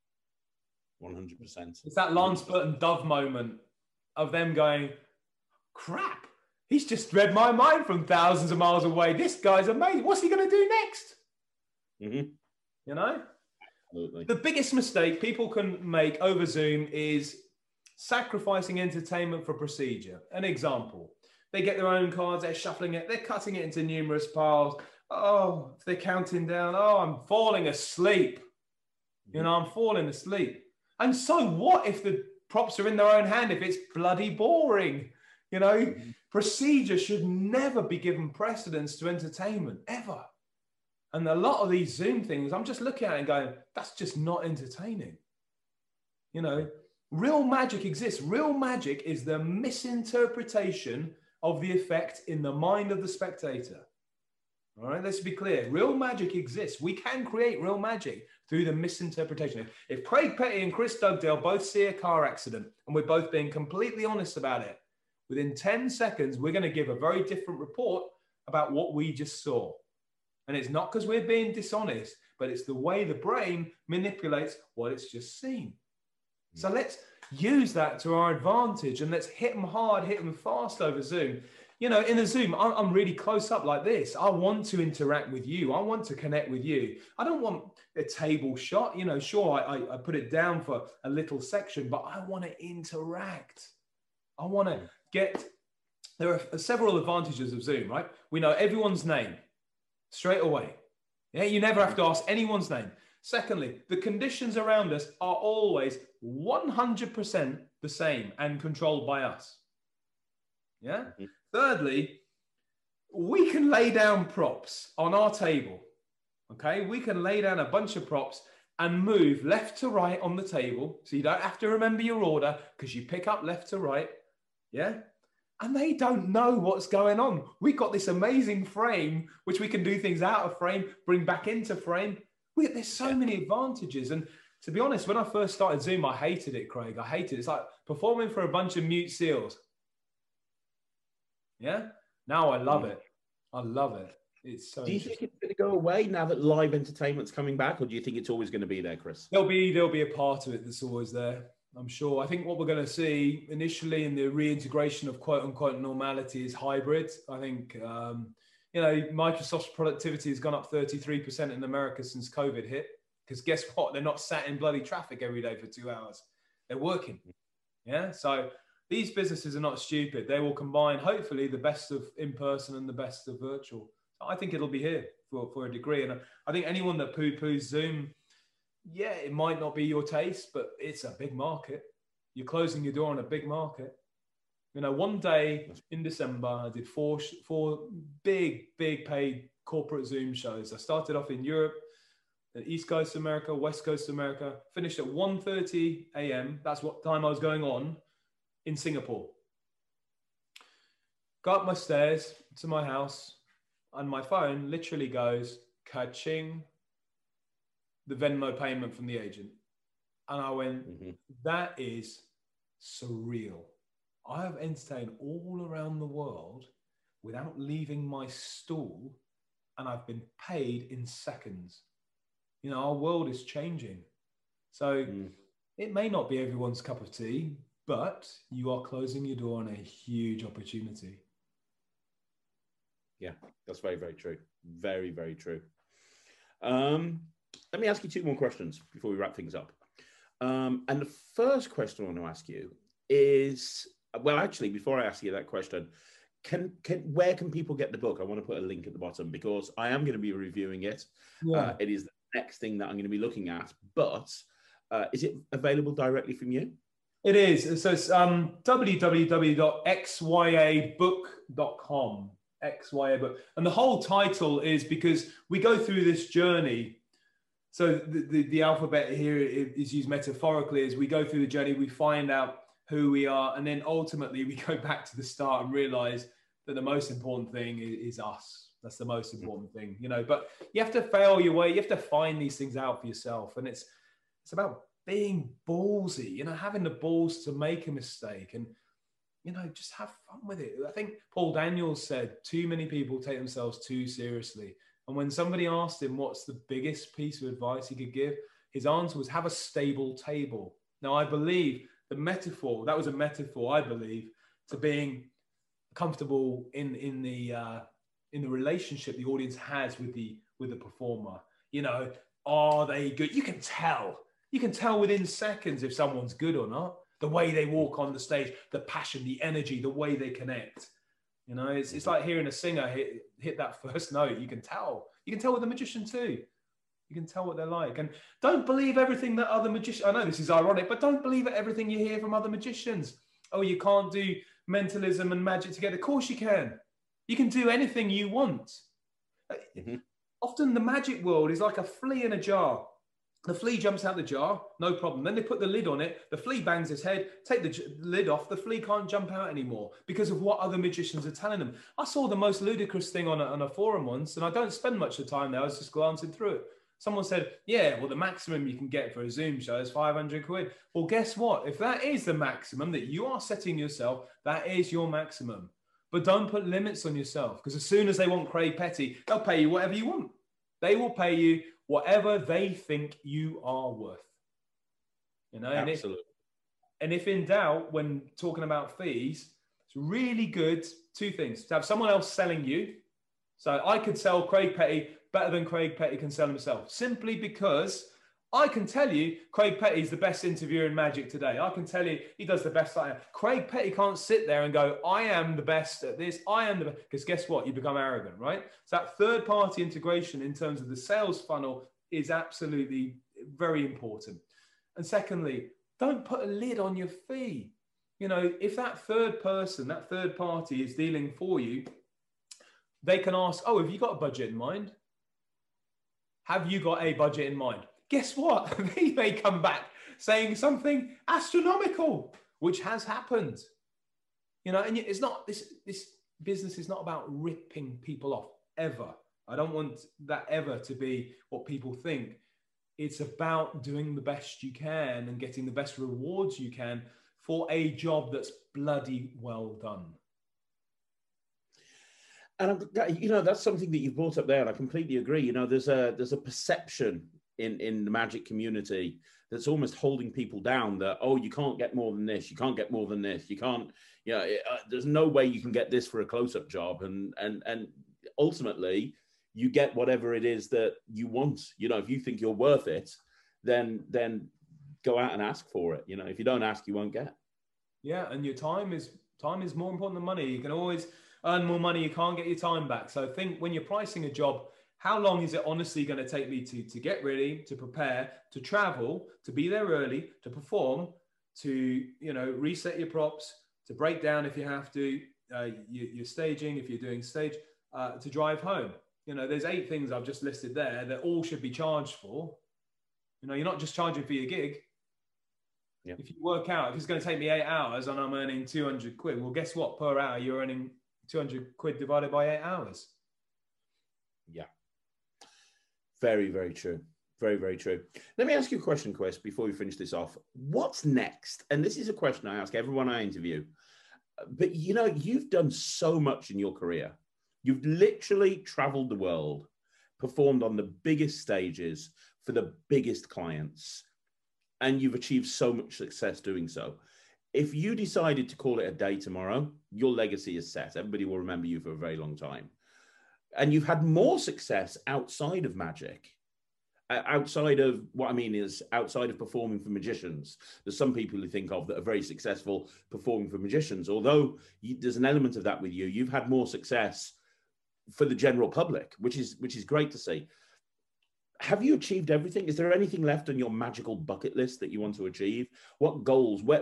Speaker 2: 100%.
Speaker 3: It's that Lance Burton Dove moment of them going, crap, he's just read my mind from thousands of miles away. This guy's amazing. What's he going to do next?
Speaker 2: Mm-hmm. Absolutely.
Speaker 3: The biggest mistake people can make over Zoom is sacrificing entertainment for procedure. An example, they get their own cards, they're shuffling it, they're cutting it into numerous piles. Oh, they're counting down. Oh, I'm falling asleep. I'm falling asleep. And so what if the props are in their own hand, if it's bloody boring? Procedure should never be given precedence to entertainment, ever. And a lot of these Zoom things, I'm just looking at it and going, that's just not entertaining. You know, real magic exists. Real magic is the misinterpretation of the effect in the mind of the spectator. All right, let's be clear. Real magic exists. We can create real magic through the misinterpretation. If Craig Petty and Chris Dugdale both see a car accident and we're both being completely honest about it, within 10 seconds, we're going to give a very different report about what we just saw. And it's not because we're being dishonest, but it's the way the brain manipulates what it's just seen. So let's use that to our advantage, and let's hit them hard, hit them fast over Zoom. You know, in a Zoom, I'm really close up like this. I want to interact with you. I want to connect with you. I don't want a table shot. You know, sure, I put it down for a little section, but I want to interact. I want to get, there are several advantages of Zoom, right? We know everyone's name straight away. Yeah, you never have to ask anyone's name. Secondly, the conditions around us are always 100% the same and controlled by us. Yeah. Mm-hmm. Thirdly, we can lay down props on our table. Okay. We can lay down a bunch of props and move left to right on the table. So you don't have to remember your order because you pick up left to right. Yeah. And they don't know what's going on. We've got this amazing frame, which we can do things out of frame, bring back into frame. There's so many advantages. And to be honest, when I first started Zoom, I hated it, Craig. I hated it. It's like performing for a bunch of mute seals. Yeah. Now I love it. I love it. It's so.
Speaker 2: Do you think it's going to go away now that live entertainment's coming back, or do you think it's always going to be there, Chris?
Speaker 3: There'll be a part of it that's always there. I'm sure. I think what we're going to see initially in the reintegration of quote unquote normality is hybrid. I think, you know, Microsoft's productivity has gone up 33% in America since COVID hit. Because guess what? They're not sat in bloody traffic every day for 2 hours. They're working. Yeah. So these businesses are not stupid. They will combine, hopefully, the best of in-person and the best of virtual. I think it'll be here for a degree. And I think anyone that poo-poos Zoom, yeah, it might not be your taste, but it's a big market. You're closing your door on a big market. You know, one day in December, I did four big paid corporate Zoom shows. I started off in Europe, the East Coast of America, West Coast of America, finished at 1:30 a.m. That's what time I was going on in Singapore. Got up my stairs to my house, and my phone literally goes, ka-ching, the Venmo payment from the agent. And I went, that is surreal. I have entertained all around the world without leaving my stool, and I've been paid in seconds. You know, our world is changing. So it may not be everyone's cup of tea, but you are closing your door on a huge opportunity.
Speaker 2: Yeah, that's very, very true. Very, very true. Let me ask you two more questions before we wrap things up. And the first question I want to ask you is, well, actually, before I ask you that question, where can people get the book? I want to put a link at the bottom because I am going to be reviewing it. Yeah. It is the next thing that I'm going to be looking at, but is it available directly from you?
Speaker 3: It is. So it's www.xyabook.com. XYA book. And the whole title is because we go through this journey. So the alphabet here is used metaphorically as we go through the journey, we find out who we are. And then ultimately we go back to the start and realize that the most important thing is us. That's the most important thing, you know, but you have to fail your way. You have to find these things out for yourself. And it's about being ballsy, you know, having the balls to make a mistake and, you know, just have fun with it. I think Paul Daniels said too many people take themselves too seriously. And when somebody asked him what's the biggest piece of advice he could give, his answer was have a stable table. Now, I believe the metaphor, that was a metaphor, I believe, to being comfortable in the relationship the audience has with the performer. You know, are they good? You can tell within seconds if someone's good or not. The way they walk on the stage, the passion, the energy, the way they connect. You know, it's like hearing a singer hit that first note. You can tell. You can tell with a magician too. You can tell what they're like. And don't believe everything that other magicians, I know this is ironic, but don't believe everything you hear from other magicians. Oh, you can't do mentalism and magic together. Of course you can. You can do anything you want. Often the magic world is like a flea in a jar. The flea jumps out the jar, no problem. Then they put the lid on it. The flea bangs its head, take the lid off. The flea can't jump out anymore because of what other magicians are telling them. I saw the most ludicrous thing on a forum once, and I don't spend much of the time there. I was just glancing through it. Someone said, yeah, well, the maximum you can get for a Zoom show is 500 quid. Well, guess what? If that is the maximum that you are setting yourself, that is your maximum. But don't put limits on yourself, because as soon as they want Craig Petty, they'll pay you whatever you want. They will pay you whatever they think you are worth. You know,
Speaker 2: Absolutely.
Speaker 3: And if in doubt, when talking about fees, it's really good, two things: to have someone else selling you. So I could sell Craig Petty better than Craig Petty can sell himself, simply because I can tell you Craig Petty is the best interviewer in Magic today. I can tell you he does the best I am. Craig Petty can't sit there and go, I am the best at this. I am the best. Because guess what? You become arrogant, right? So that third party integration in terms of the sales funnel is absolutely very important. And secondly, don't put a lid on your fee. You know, if that third person, that third party is dealing for you, they can ask, oh, have you got a budget in mind? Have you got a budget in mind? Guess what? They may come back saying something astronomical, which has happened. You know, and it's not, this business is not about ripping people off, ever. I don't want that ever to be what people think. It's about doing the best you can and getting the best rewards you can for a job that's bloody well done.
Speaker 2: And you know, that's something that you've brought up there, and I completely agree. You know, there's a perception in the Magic community that's almost holding people down, that, oh, you can't get more than this, you can't get more than this, you can't, you know, there's no way you can get this for a close-up job, and ultimately you get whatever it is that you want. You know, if you think you're worth it, then go out and ask for it. You know, if you don't ask, you won't get.
Speaker 3: Yeah, and your time is more important than money. You can always earn more money, you can't get your time back. So think, when you're pricing a job, how long is it honestly going to take me to get ready, to prepare, to travel, to be there early, to perform, to, you know, reset your props, to break down if you have to, your staging, if you're doing stage, to drive home. You know, there's 8 things I've just listed there that all should be charged for. You know, you're not just charging for your gig. Yeah. If you work out, if it's going to take me 8 hours and I'm earning 200 quid, well, guess what? Per hour, you're earning 200 quid divided by 8 hours.
Speaker 2: Yeah. Very, very true. Very, very true. Let me ask you a question, Chris, before we finish this off. What's next? And this is a question I ask everyone I interview. But, you know, you've done so much in your career. You've literally traveled the world, performed on the biggest stages for the biggest clients, and you've achieved so much success doing so. If you decided to call it a day tomorrow, your legacy is set. Everybody will remember you for a very long time. And you've had more success outside of Magic. Outside of, what I mean is outside of performing for magicians. There's some people who think of that are very successful performing for magicians. Although there's an element of that with you, you've had more success for the general public, which is great to see. Have you achieved everything? Is there anything left on your magical bucket list that you want to achieve? What goals? Where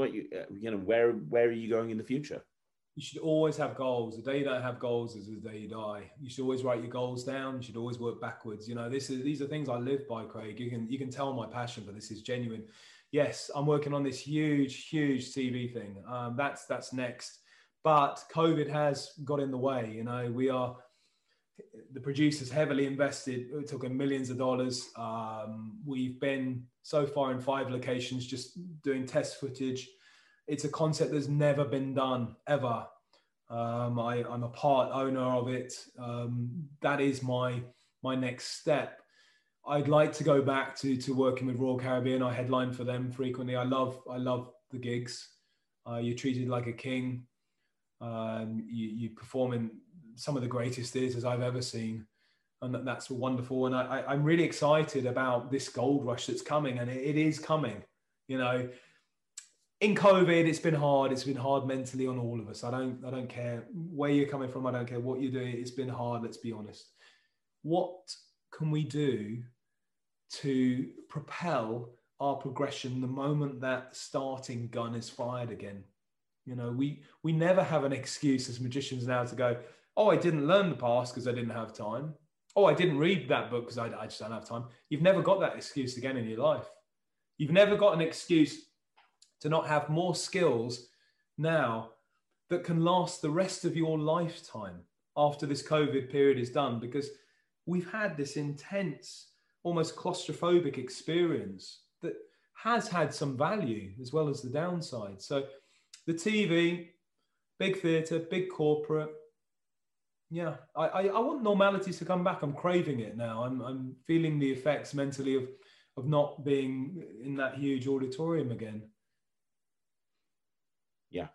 Speaker 2: are you going in the future?
Speaker 3: You should always have goals. The day you don't have goals is the day you die. You should always write your goals down. You should always work backwards. You know, these are things I live by, Craig. You can tell my passion for this is genuine. Yes, I'm working on this huge TV thing. That's next. But COVID has got in the way. You know, the producers heavily invested. We're talking millions of dollars. We've been so far in 5 locations just doing test footage. It's a concept that's never been done, ever. I'm a part owner of it. That is my next step. I'd like to go back to working with Royal Caribbean. I headline for them frequently. I love the gigs. You're treated like a king. You perform in some of the greatest theatres I've ever seen. And that's wonderful. And I'm really excited about this gold rush that's coming. And it is coming, you know. In COVID, it's been hard. It's been hard mentally on all of us. I don't care where you're coming from. I don't care what you're doing. It's been hard. Let's be honest. What can we do to propel our progression the moment that starting gun is fired again? You know, we never have an excuse as magicians now to go, oh, I didn't learn the past because I didn't have time. oh, I didn't read that book because I just don't have time. You've never got that excuse again in your life. You've never got an excuse to not have more skills now that can last the rest of your lifetime after this COVID period is done, because we've had this intense, almost claustrophobic experience that has had some value as well as the downside. So the TV, big theatre, big corporate, yeah, I want normality to come back. I'm craving it now. I'm feeling the effects mentally of not being in that huge auditorium again.
Speaker 2: Yeah,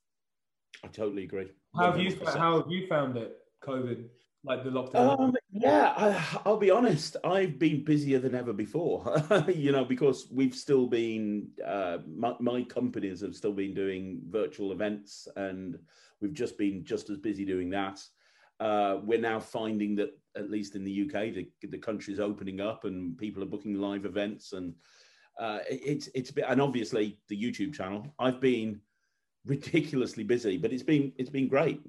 Speaker 2: I totally agree.
Speaker 3: How have you found it, COVID, like the lockdown?
Speaker 2: Yeah, I'll be honest. I've been busier than ever before, because we've still been, my companies have still been doing virtual events, and we've just been just as busy doing that. We're now finding that, at least in the UK, the country's opening up and people are booking live events, and it's been, and obviously the YouTube channel. I've been ridiculously busy, but it's been great.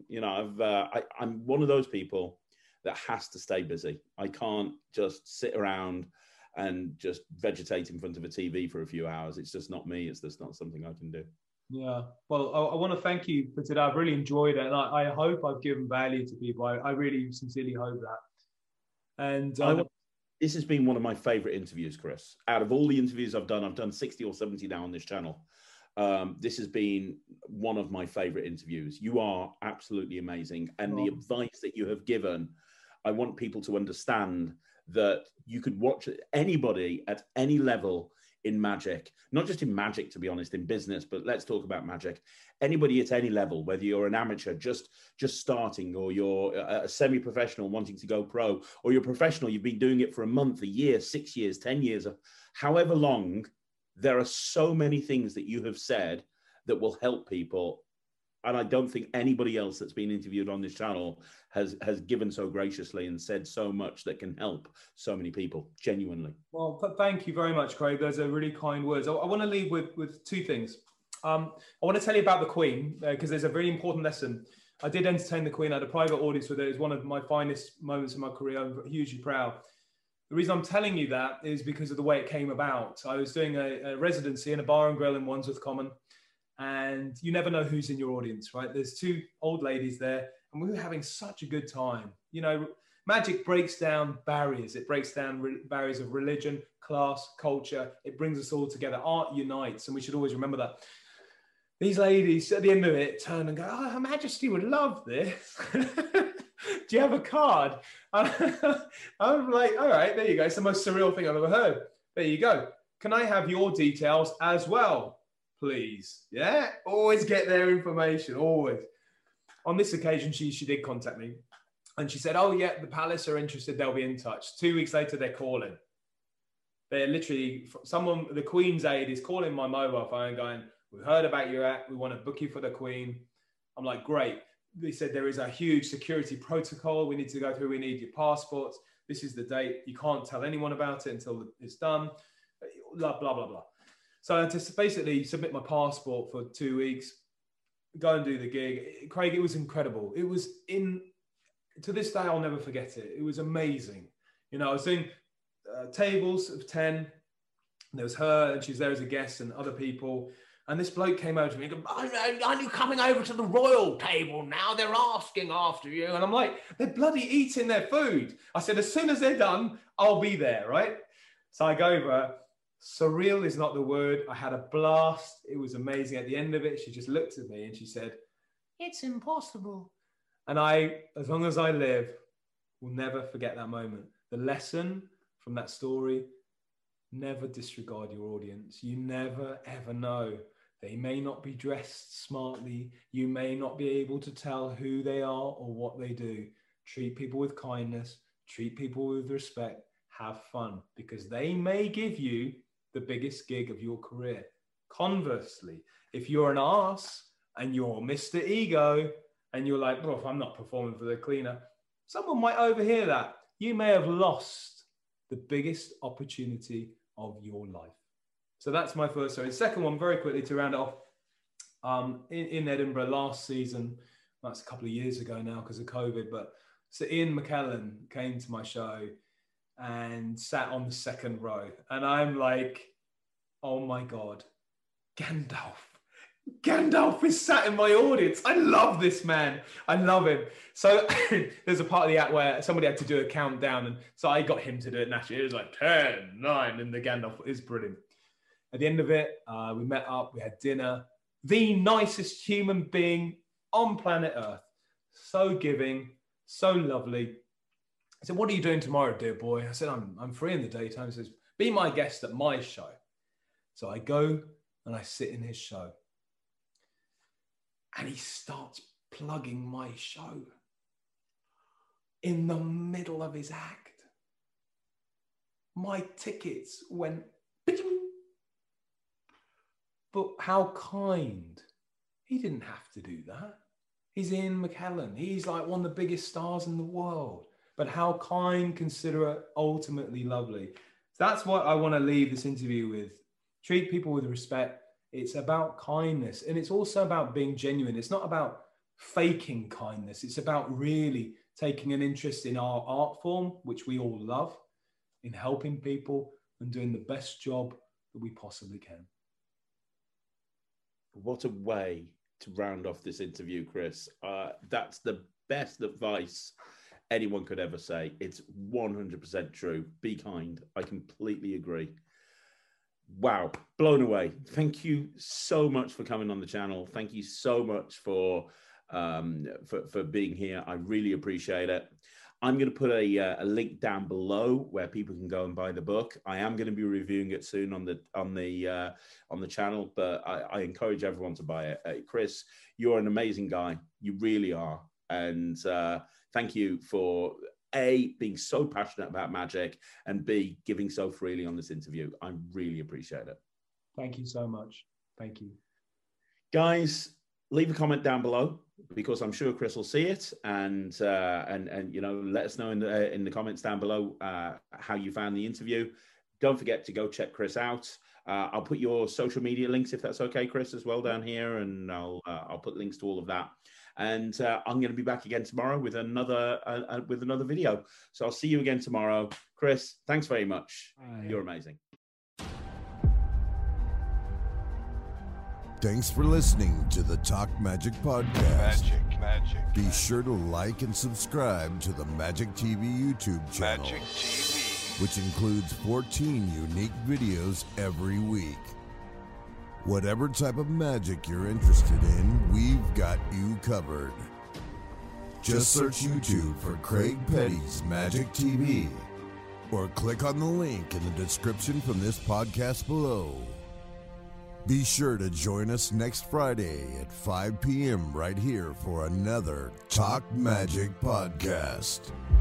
Speaker 2: I'm one of those people that has to stay busy. I can't just sit around and just vegetate in front of a TV for a few hours. It's just not me. It's just not something I can do.
Speaker 3: Yeah. Well, I want to thank you for today. I've really enjoyed it, and I hope I've given value to people. I really sincerely hope that. And
Speaker 2: this has been one of my favorite interviews, Chris. Out of all the interviews I've done 60 or 70 now on this channel. This has been one of my favorite interviews. You are absolutely amazing. And the advice that you have given, I want people to understand that you could watch anybody at any level in magic, not just in magic, to be honest, in business, but let's talk about magic. Anybody at any level, whether you're an amateur just starting, or you're a semi-professional wanting to go pro, or you're a professional, you've been doing it for a month, a year, 6 years, 10 years, however long. There are so many things that you have said that will help people. And I don't think anybody else that's been interviewed on this channel has given so graciously and said so much that can help so many people, genuinely.
Speaker 3: Well, thank you very much, Craig. Those are really kind words. I want to leave with two things. I want to tell you about the Queen, because there's a very important lesson. I did entertain the Queen. I had a private audience with her. It was one of my finest moments in my career. I'm hugely proud. The reason I'm telling you that is because of the way it came about. I was doing a residency in a bar and grill in Wandsworth Common, and you never know who's in your audience, right? There's two old ladies there, and we were having such a good time. Magic breaks down barriers. It breaks down barriers of religion, class, culture. It brings us all together. Art unites, and we should always remember that. These ladies, at the end of it, turn and go, "Oh, Her Majesty would love this." Do you have a card? I'm like, all right, there you go. It's the most surreal thing I've ever heard. There you go. Can I have your details as well, please? Yeah, always get their information, always. On this occasion, she did contact me, and she said, "Oh yeah, the palace are interested. They'll be in touch." 2 weeks later, they're calling. They're literally, the Queen's aide is calling my mobile phone going, "We've heard about your act. We want to book you for the Queen." I'm like, great. They said there is a huge security protocol we need to go through. We need your passports. This is the date. You can't tell anyone about it until it's done. Blah, blah, blah, blah. So I had to basically submit my passport for 2 weeks, go and do the gig. Craig, it was incredible. It was to this day, I'll never forget it. It was amazing. I was doing tables of 10. There was her, and she's there as a guest, and other people. And this bloke came over to me and goes, "Aren't you coming over to the royal table now? They're asking after you." And I'm like, "They're bloody eating their food." I said, "As soon as they're done, I'll be there," right? So I go over. Surreal is not the word. I had a blast. It was amazing. At the end of it, she just looked at me and she said, "It's impossible." And as long as I live, will never forget that moment. The lesson from that story: never disregard your audience. You never, ever know. They may not be dressed smartly. You may not be able to tell who they are or what they do. Treat people with kindness. Treat people with respect. Have fun, because they may give you the biggest gig of your career. Conversely, if you're an arse and you're Mr. Ego and you're like, "Well, if I'm not performing for the cleaner," someone might overhear that. You may have lost the biggest opportunity of your life. So that's my first story. The second one, very quickly to round it off, in Edinburgh last season, that's a couple of years ago now because of COVID, but So Ian McKellen came to my show and sat on the second row. And I'm like, oh my God, Gandalf is sat in my audience. I love this man. I love him. So there's a part of the act where somebody had to do a countdown. And so I got him to do it naturally. It was like 10, 9, and the Gandalf is brilliant. At the end of it, we met up, we had dinner. The nicest human being on planet Earth. So giving, so lovely. I said, what are you doing tomorrow, dear boy? I said, I'm free in the daytime. He says, be my guest at my show. So I go and I sit in his show. And he starts plugging my show in the middle of his act. My tickets went, but how kind. He didn't have to do that. He's Ian McKellen. He's like one of the biggest stars in the world. But how kind, considerate, ultimately lovely. So that's what I want to leave this interview with. Treat people with respect. It's about kindness. And it's also about being genuine. It's not about faking kindness. It's about really taking an interest in our art form, which we all love, in helping people and doing the best job that we possibly can.
Speaker 2: What a way to round off this interview, Chris. That's the best advice anyone could ever say. It's 100% true. Be kind. I completely agree. Wow, blown away. Thank you so much for coming on the channel. Thank you so much for being here. I really appreciate it. I'm going to put a link down below where people can go and buy the book. I am going to be reviewing it soon on the channel, but I encourage everyone to buy it. Chris, you're an amazing guy. You really are. And thank you for A, being so passionate about magic, and B, giving so freely on this interview. I really appreciate it.
Speaker 3: Thank you so much. Thank you.
Speaker 2: Guys, leave a comment down below, because I'm sure Chris will see it, and you know, let us know in the comments down below how you found the interview. Don't forget to go check Chris out. I'll put your social media links, if that's okay, Chris, as well down here, and I'll put links to all of that. And I'm going to be back again tomorrow with another video. So I'll see you again tomorrow. Chris, thanks very much. Bye. You're amazing.
Speaker 1: Thanks for listening to the Talk Magic Podcast.
Speaker 4: Magic.
Speaker 1: Be sure to like and subscribe to the Magic TV YouTube channel,
Speaker 4: Magic TV,
Speaker 1: which includes 14 unique videos every week. Whatever type of magic you're interested in, we've got you covered. Just search YouTube for Craig Petty's Magic TV, or click on the link in the description from this podcast below. Be sure to join us next Friday at 5 p.m. right here for another Talk Magic podcast.